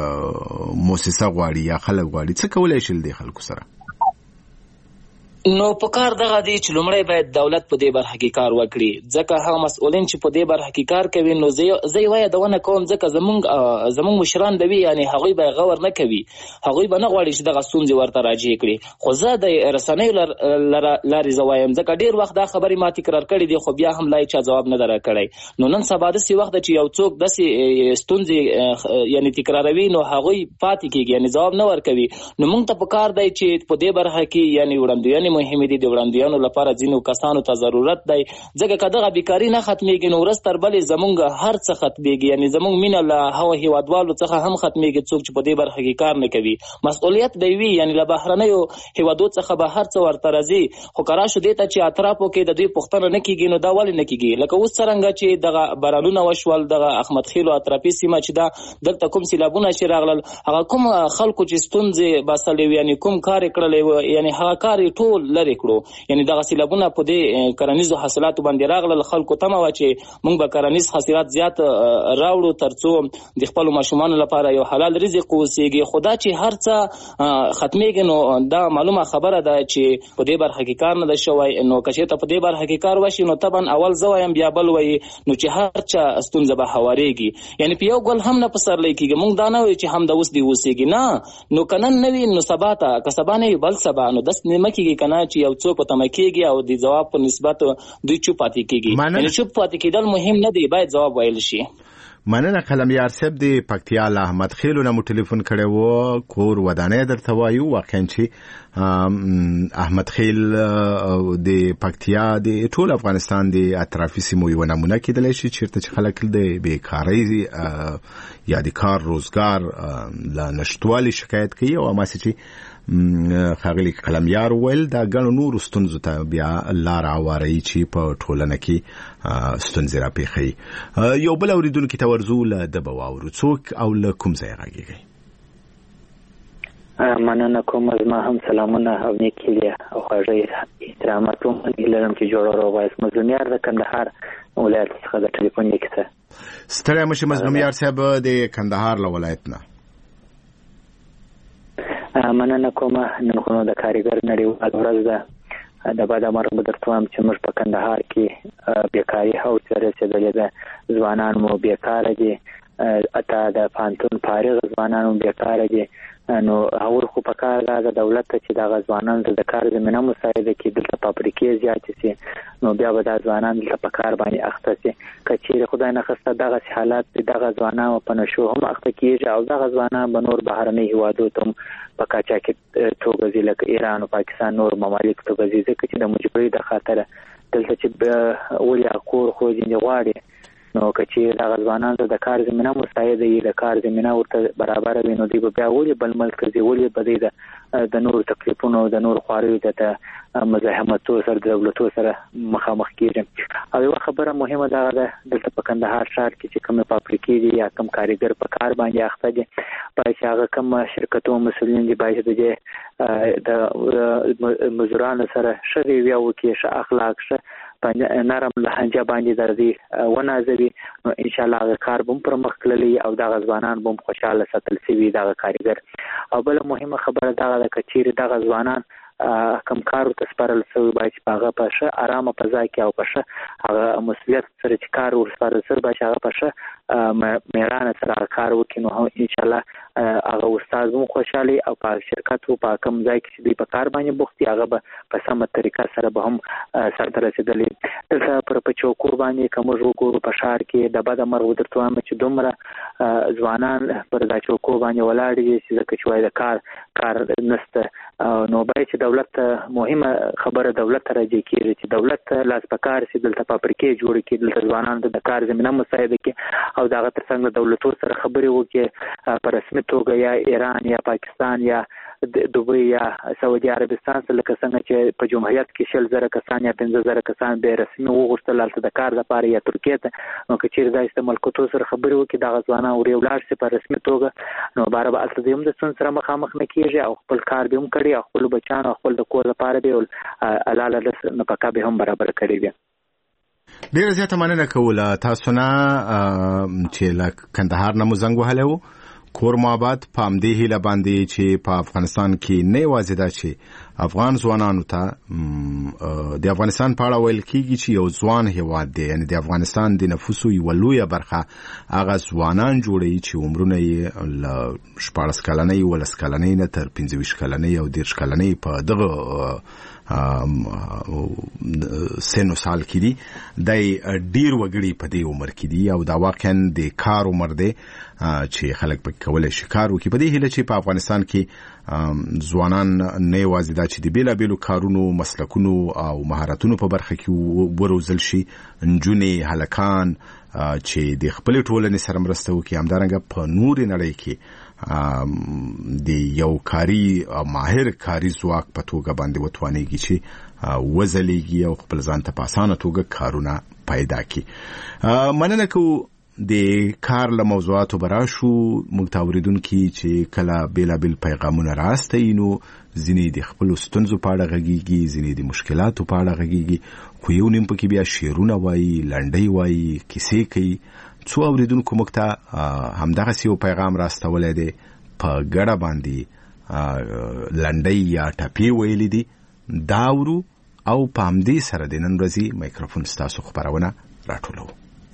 S5: مؤسسه غواړي یا خلک غواړي، څه کولی شي د خلکو سره؟
S15: نو په کار دغه دی چې لومړی باید دولت په دې برخه کې کار وکړي. ځکه هغه مسؤلین چې په دې برخه کې کار کوي، نو زه یې یادونه کوم ځکه زموږ مشران به وي، یعنی هغوی به غور نه کوي، هغوی به نه غواړي چې دغه ستونزې ورته راجع کړي. خو زه د رسنیو لارې زه وایم، ځکه ډېر وخت دا خبرې ما تکرار کړي دي، خو بیا هم لا یې چا ځواب نه ده راکړی. نو نن سبا داسې وخت ده چې یو څوک داسې ستونزې یعنی تکراروي، نو هغوی پاتې کېږي، یعنی ځواب نه ورکوي. نو موږ ته په کار دی چې په دې برخه کې یعنی وړاندوینې مهمې دي، د وړاندوینو لپاره ځینو کسانو ته ضرورت دی. ځکه که دغه بیکاري نه ختمېږي نو ورځ تر بلې زموږ هر څه ختمېږي، یعنی زموږ مینه له هغو هیوادوالو څخه هم ختمېږي څوک چې په دې برخه کې کار نه کوي. مسؤلیت به وي، یعنی له بهرنیو هیوادو څخه به هر څه ورته راځي. خو که راشو دې ته چې اطرافو کې د دوی پوښتنه نه کېږي، نو دا ولې نه کېږي؟ لکه اوس څرنګه چې دغه بارانونه وشول، دغه احمد خیلو اطرافي سیمه چې دا دلته کوم سیلابونه چې راغلل، هغه کوم خلکو چې ستونزې باسلې وي، یعنی کوم کار یې کړلی و، یعنی هغه کار یې ټول لرې کړو. یعنی دغه سیلابونه په دې کرنیزو حاصلاتو باندې راغلل. خلکو تمه وه چې موږ به کرنیز حاصلات زیات راوړو تر څو د خپلو ماشومانو لپاره یو حلال رزق اوسېږي. خو دا چې هر څه ختمېږي نو دا معلومه خبره ده چې په دې برخه کې کار نه ده شوی. نو که چېرته په دې برخه کې کار وشي نو طبعا اول زه وایم بیا بل وایي، نو چې هر چا ستونزه به هوارېږي. یعنی په یو ګل هم نه پسرلی کېږي. موږ دا نه وایو چې همدا اوس دې اوسېږي، نه. نو که نن نه وي نو سبا ته، که سبا نه وي بل سبا. نو داسې نه کېږي که نه چې یو څوک په تمه کېږي او د ځواب په نسبت دوی چوپ پاتې کېږي. یعنی چوپ پاتې کېدل مهم نه دی، باید ځواب ویل شي.
S5: مننه قلمیار صاحب. د پکتیا له احمد خیلو نه مو ټلیفون کړی و، کور ودانۍ درته وایو. واقعا چې احمد خیل د پکتیا د ټول افغانستان د اطرافي سیمو یوه نمونه کېدلی شي چېرته چې خلک د بېکارۍ یا د کار روزګار له نشتوالي شکایت کوي، او هماسې چې ښاغلي قلمیار وویل دا ګڼو نورو ستونزو ته بیا لاره هواروي چې په ټولنه کې ستونزې راپېښوي. یو بل اورېدونکي ته ورځو، له ده به واورو څوک او له کوم ځایه غږېږئ؟
S16: مننه کوم، زما هم سلامونه او نیک هیلې او خواږه احترامات لرم چې جوړه راغواړم. مظلوم یار د کندهار ولایت څخه د ټلیفون لیکه.
S5: ستړی مه شئ مظلوم یار صاحب د کندهار له ولایت نه.
S16: مننه کومه. نن خو د کارګر نړیواله ورځ ده د بعد مرګ به درته وایم چې موږ په کندهار کې بیکاري حوض ته رسېدلې ده. ځوانان مو بیکاره دي، اته د پوهنتون فارغ ځوانان مو بیکاره دي. نو هغوی خو په کار ده دولت ته چې دغه ځوانانو ته د کار زمینه مساعده کړي، دلته فابریکې زیاتې سي، نو بیا به دا ځوانان دلته په کار باندې اخته سي. که چیرې خدای نخواسته دغسې حالات دغه ځوانان په نشو هم اخته کېږي او دغه ځوانان به نور بهرنۍ هېوادو ته هم په قاچاقي توګه ځي، لکه ایران او پاکستان نور ممالک توګه ځي، ځکه چې د مجبورۍ د خاطره دلته چې ولې کور خو ځینې غواړي. نو که چې دغه ځوانانو ته د کار زمینه مساعده وي، د کار زمینه ورته برابره وي، نو دوی به بیا ولې بل ملک ته ځي، ولې به دوی د نورو تکلیفونو د نورو خواریو ته د مزاحمتو سره د دولتو سره مخامخ کېږي. او یوه خبره مهمه دغه ده، دلته په کندهار ښار کې چې کومې فابریکې دي یا کوم کارګر په کار باندې اخته دي، باید چې هغه کوم شرکتو مسؤلین دي باید د مزدورانو سره ښه رویه وکړي، ښه اخلاق، ښه نرم لهجه باندې درځي ونازوي، نو انشاءالله هغه کار به هم پرمخ تللی او دغه ځوانان به هم خوشحاله ساتل شوي دغه کارګر. او بله مهمه خبره دغه ده، که چیرې دغه ځوانان کوم کار ورته سپارل شوی باید چې په هغه په ښه ارامه فضا کې او په ښه هغه مسؤلیت سره چې کار ورسپارل شوی باید چې هغه په ښه میړانه سره هغه کار وکړي، نو انشاءالله هغه استاد هم خوشحالي او په شرکت و په کوم ځای کې چې دوی په کار باندې بوخت دي هغه به په سمه طریقه سره به هم سرته رسېدلي. دلته په چوکور باندې که موږ وګورو په ښار کې د بده مرغه درته وایم چې دومره ځوانان پر دا چوکو باندې ولاړ دي چې ځکه چې وایي د کار نشته، نو باید چې دولت ته مهمه خبره دولت ته راجع کېږي چې دولت ته لاس په کار سي، دلته فابریکې جوړې کړي، دلته ځوانانو ته د کار زمینه مساعده کړي او د هغه تر څنګ د دولتو سره خبرې وکړي په رسمي توګه، یا ایران یا پاکستان یا دوبۍ یا سعودي عربستان سره، لکه څنګه چې په جمهوریت کې 100,000 کسان یا 15,000 کسان بې رسمي وغوښتل هلته د کار لپاره یا ترکیې ته، نو که چېرې دا د ملکوتو سره خبرې وکړي دغه ځوانان ورې ولاړ سي په رسمي توګه، نو باره به هلته دوی هم د ستونزې سره مخامخ نه کېږي او خپل کار به هم کړي او خپلو بچیانو او خپل د کور لپاره به حلاله نفقه به هم برابر کړې وي.
S5: ډېره زیاته مننه کوله تاسو نه چې له کندهار نه مو زنګ وهلی و. کور مو آباد. په همدې هیله باندې چې په افغانستان کې نه یوازې دا چې افغان ځوانانو ته د افغانستان په اړه ویل کېږي چې یو ځوان هېواد دی، یعنې د افغانستان د نفوسو یوه لویه برخه هغه ځوانان جوړوي چې عمرونه یې له 14 کلنۍ 11 کلنۍ نه تر 25 کلنۍ او 30 کلنۍ په دغه سن و سال کې دي. دای ډیر وګړي په دې عمر کې دي او دا واقعا د کار عمر دی چې خلک پکې کولای شي کار وکړي. په دې هیله چې په افغانستان کې ځوانان نه یوازې دا چې د بیلابیلو کارونو، مسلکونو او مهارتونو په برخه کې وروزل شي، نجونې، هلکان چې د خپلې ټولنې سره مرسته وکړي، همدارنګه په نورې نړۍ کې د یو کاري ماهر کاري ځواک په توګه باندې وتوانېږي چې وځلیږي او خپل ځان ته په اسانه توګه کارونه پیدا کړي. مننه کوو د کار له موضوعاتو به راشو. موږ ته اورېدونکي چې کله بېلابېل پیغامونه راستوي، نو ځینې د خپلو ستونزو په اړه غږېږي، ځینې د مشکلاتو په اړه غږېږي، خو یو نیم پکې بیا شعرونه وایي، لنډۍ وایي، کیسې کوي. څو اورېدونکو موږ ته همدغسې یو پیغام راستولی دی، په ګډه باندې لنډۍ یا ټپې ویلي دي. دا اورو او په همدې سره د نن ورځې مایکروفون ستاسو خپرونه راټولوو.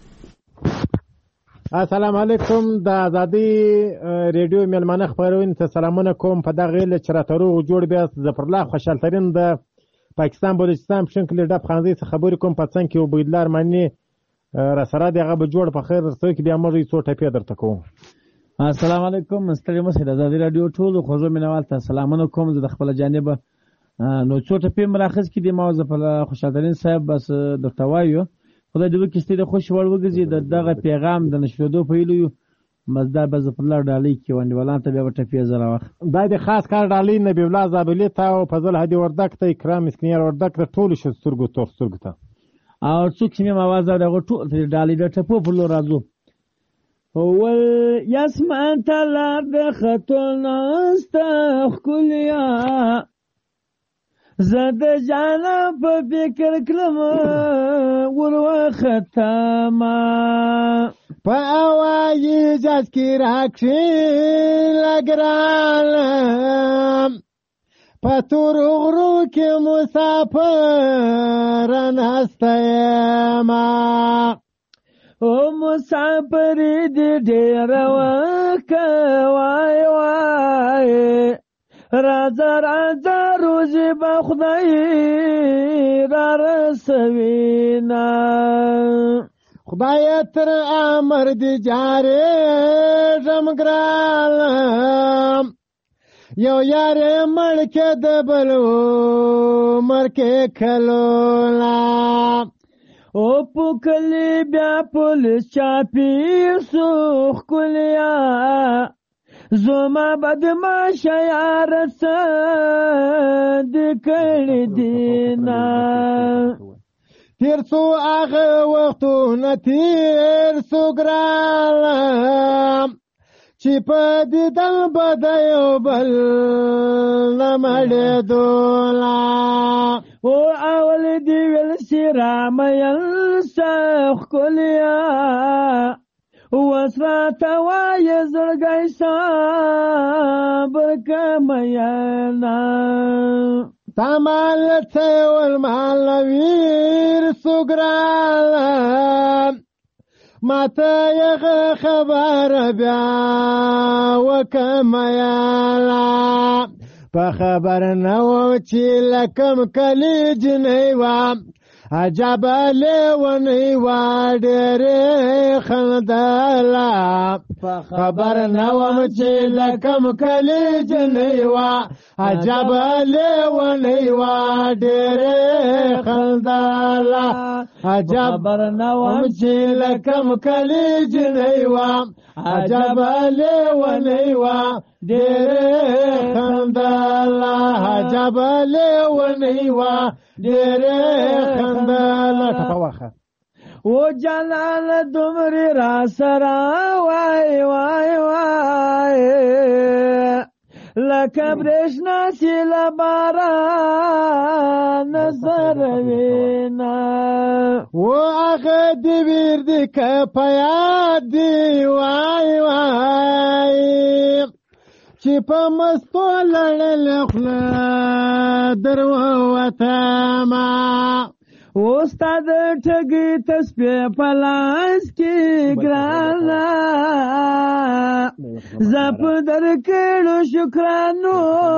S17: السلام علیکم. د ازادي ریډیو میلمانه خپرونې ته سلامونه کوم. په دغه هیله چې راته روغ جوړ بیاست. ظفرالله خوشحالترین د پاکستان بلوچستان په شنکل ډب خانزۍ څخه خبرې کوم. په څنګ کې عبیدالله ارماني راسره دی، هغه به جوړ په خیر رسوي کې بیا موږ څو ټپې درته کوو.
S18: السلام علیکم. ستړي مه شئ. د ازادي راډیو ټولو خوږو مینوال ته سلامونه کوم. زه د خپله جانبه نو څو ټپې مراخص کې دي، ما ظفرالله خوشحالترین صاحب بس درته وایو خدای دې وکړي چې د خوش وړ وګرځي. د دغه پیغام د نشرېدو په هیلو یو مزدا به ظفرالله ډالۍ کې ونډولان ته بیا به ټپې زره وخت
S17: دا د خاص کار ډالۍ نبی الله زابلي ته او فضل هدي وردک ته اکرام مسکینیار وردک ته ټولو ښځو سترګو تور سترګو ته
S18: او څوک چې مې اواز اوري هغه ټول ته ډالۍ د ټپو پر لور راځو. ول یاسمان ته لار د خطو ناسته ښکلیا، زه د جانه په فکر کړم وروختما،
S17: په هوایي جاز کې راکښې لګرالم، په تور غرو کې مسافر نسته یما
S18: او مسافر دې ډېر وکه وای وای راځه راځه روزي به خدای را رسوینا
S17: خدای تر امر دې جارې زمګرالم یو یارې مړکې د بلو مرکې کلولا
S18: او پوکلی بیا پولیس چاپی سوخ کلیا زما بدماشه یار سد کړي دینا
S17: تیر سو هغه وختونه تیر سو ګرالم چې په دیدن به د یو بل نه مړېدولا
S18: او اول دې ویل چې رامین سخ کلیا اوس راته وایه زړګی صبر کمینا
S17: تا مال څه والمال ویر سو ګرالم ماته یغه خبر بیا وکمیالا په خبر نه و چې لکم کلی جنۍ وه عجب لیونۍ وه ډېرې خندله خبر نه وم چې لکم کلی جنۍ وه عجب لیونۍ وه ډېرې خندله عجب نه وم چې لکم کلی جنۍ وه عجب لیونۍ وه ډېرې خندله عجب لیونۍ وه ډېرې خندله ټپه واخه
S18: او جلال دومره را سره وای وای وای لکه برېښنا چې له باران سره وینا
S17: و هغه دې ویر دې که په یاد دي وای وای چې په مستو لړلې خوله در ووتمه
S18: استاد ټګي تسبیح په لاس کې ګرانه زپ در کړو شکرانو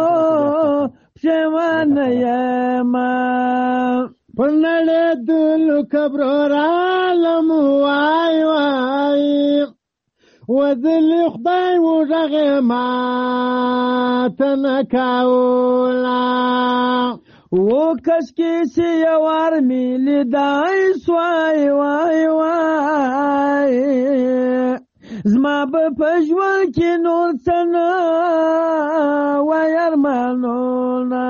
S18: پښېمانه یما
S17: په نړېدلو کبرو رالم وای وای وذلی خدای وغږې ماته نه کوله
S18: او کشکی سی یوار میلی دای سوای وای وای زما به پژول کې نور څنګه وای ارمانونه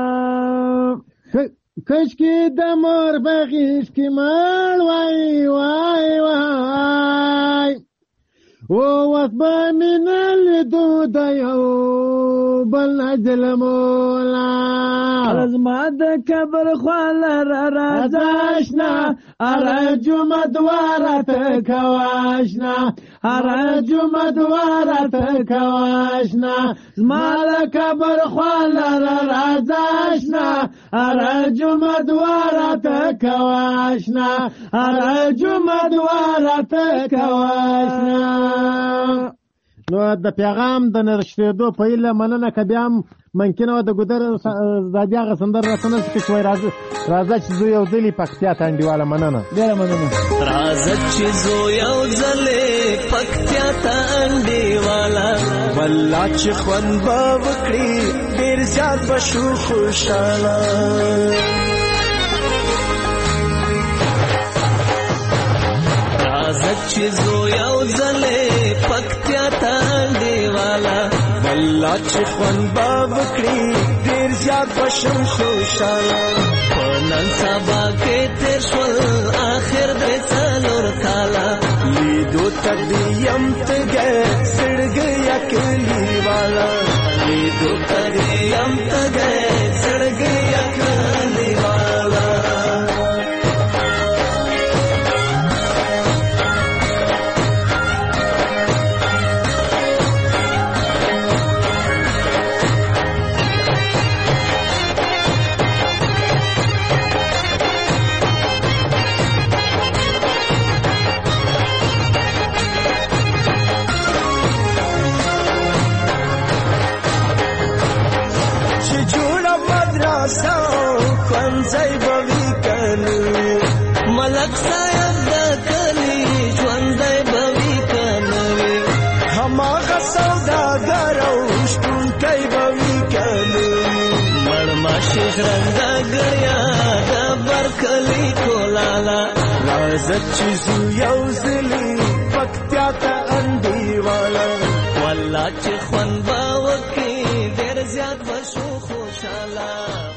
S17: کشکی د مور بغیش کې مړ وای وای وای ووس به مینه لیدو د یو بل نجل مولا
S18: زما د کبر خواله را راځه اشنا
S17: اره جمعه دواره ته کوه اشنا اره جمعه دواره ته کوه اشنا زما د کبر خواله را راځه اشنا اره جمعه دواره ته کوه اشنا اره جمعه دواره ته کوه اشنا نو د پیغام د نرشتېدو په هیله مننه که بیا هم ممکنه وه د ګودر زادي هغه سندر راته نه چې وایي راځه چې زه یو ځلې پکتیا ته انډیواله مننه
S18: ډېره مننه
S19: راځه چې زه یو ځلې پکتیا ته انډیواله والله چې خوند به وکړي ډېر زیات به شو خوشحاله راځه چې زه یو ځلې پکتیا ته انډیواله والله چې خوند به وکړي ډېر زیات به شم خوشحاله په نن سبا کې تېر شول آخر د څلور کاله لیدو ته دې یم تږی زړګی کلیواله لیدو ته دې یم تږی زړګی کلیواله کنوي ملک صاحب د کلی ژوندی به وي کنوي هماغه سوداګر او شپونکی به وي کنوي مړما شیخ رنګه ګړیا د برکلی کولالا لازت چې زو یو ځلي پکتیا ته انډیواله والله چې خوند به وکړي ډېر زیات به شو خوشحاله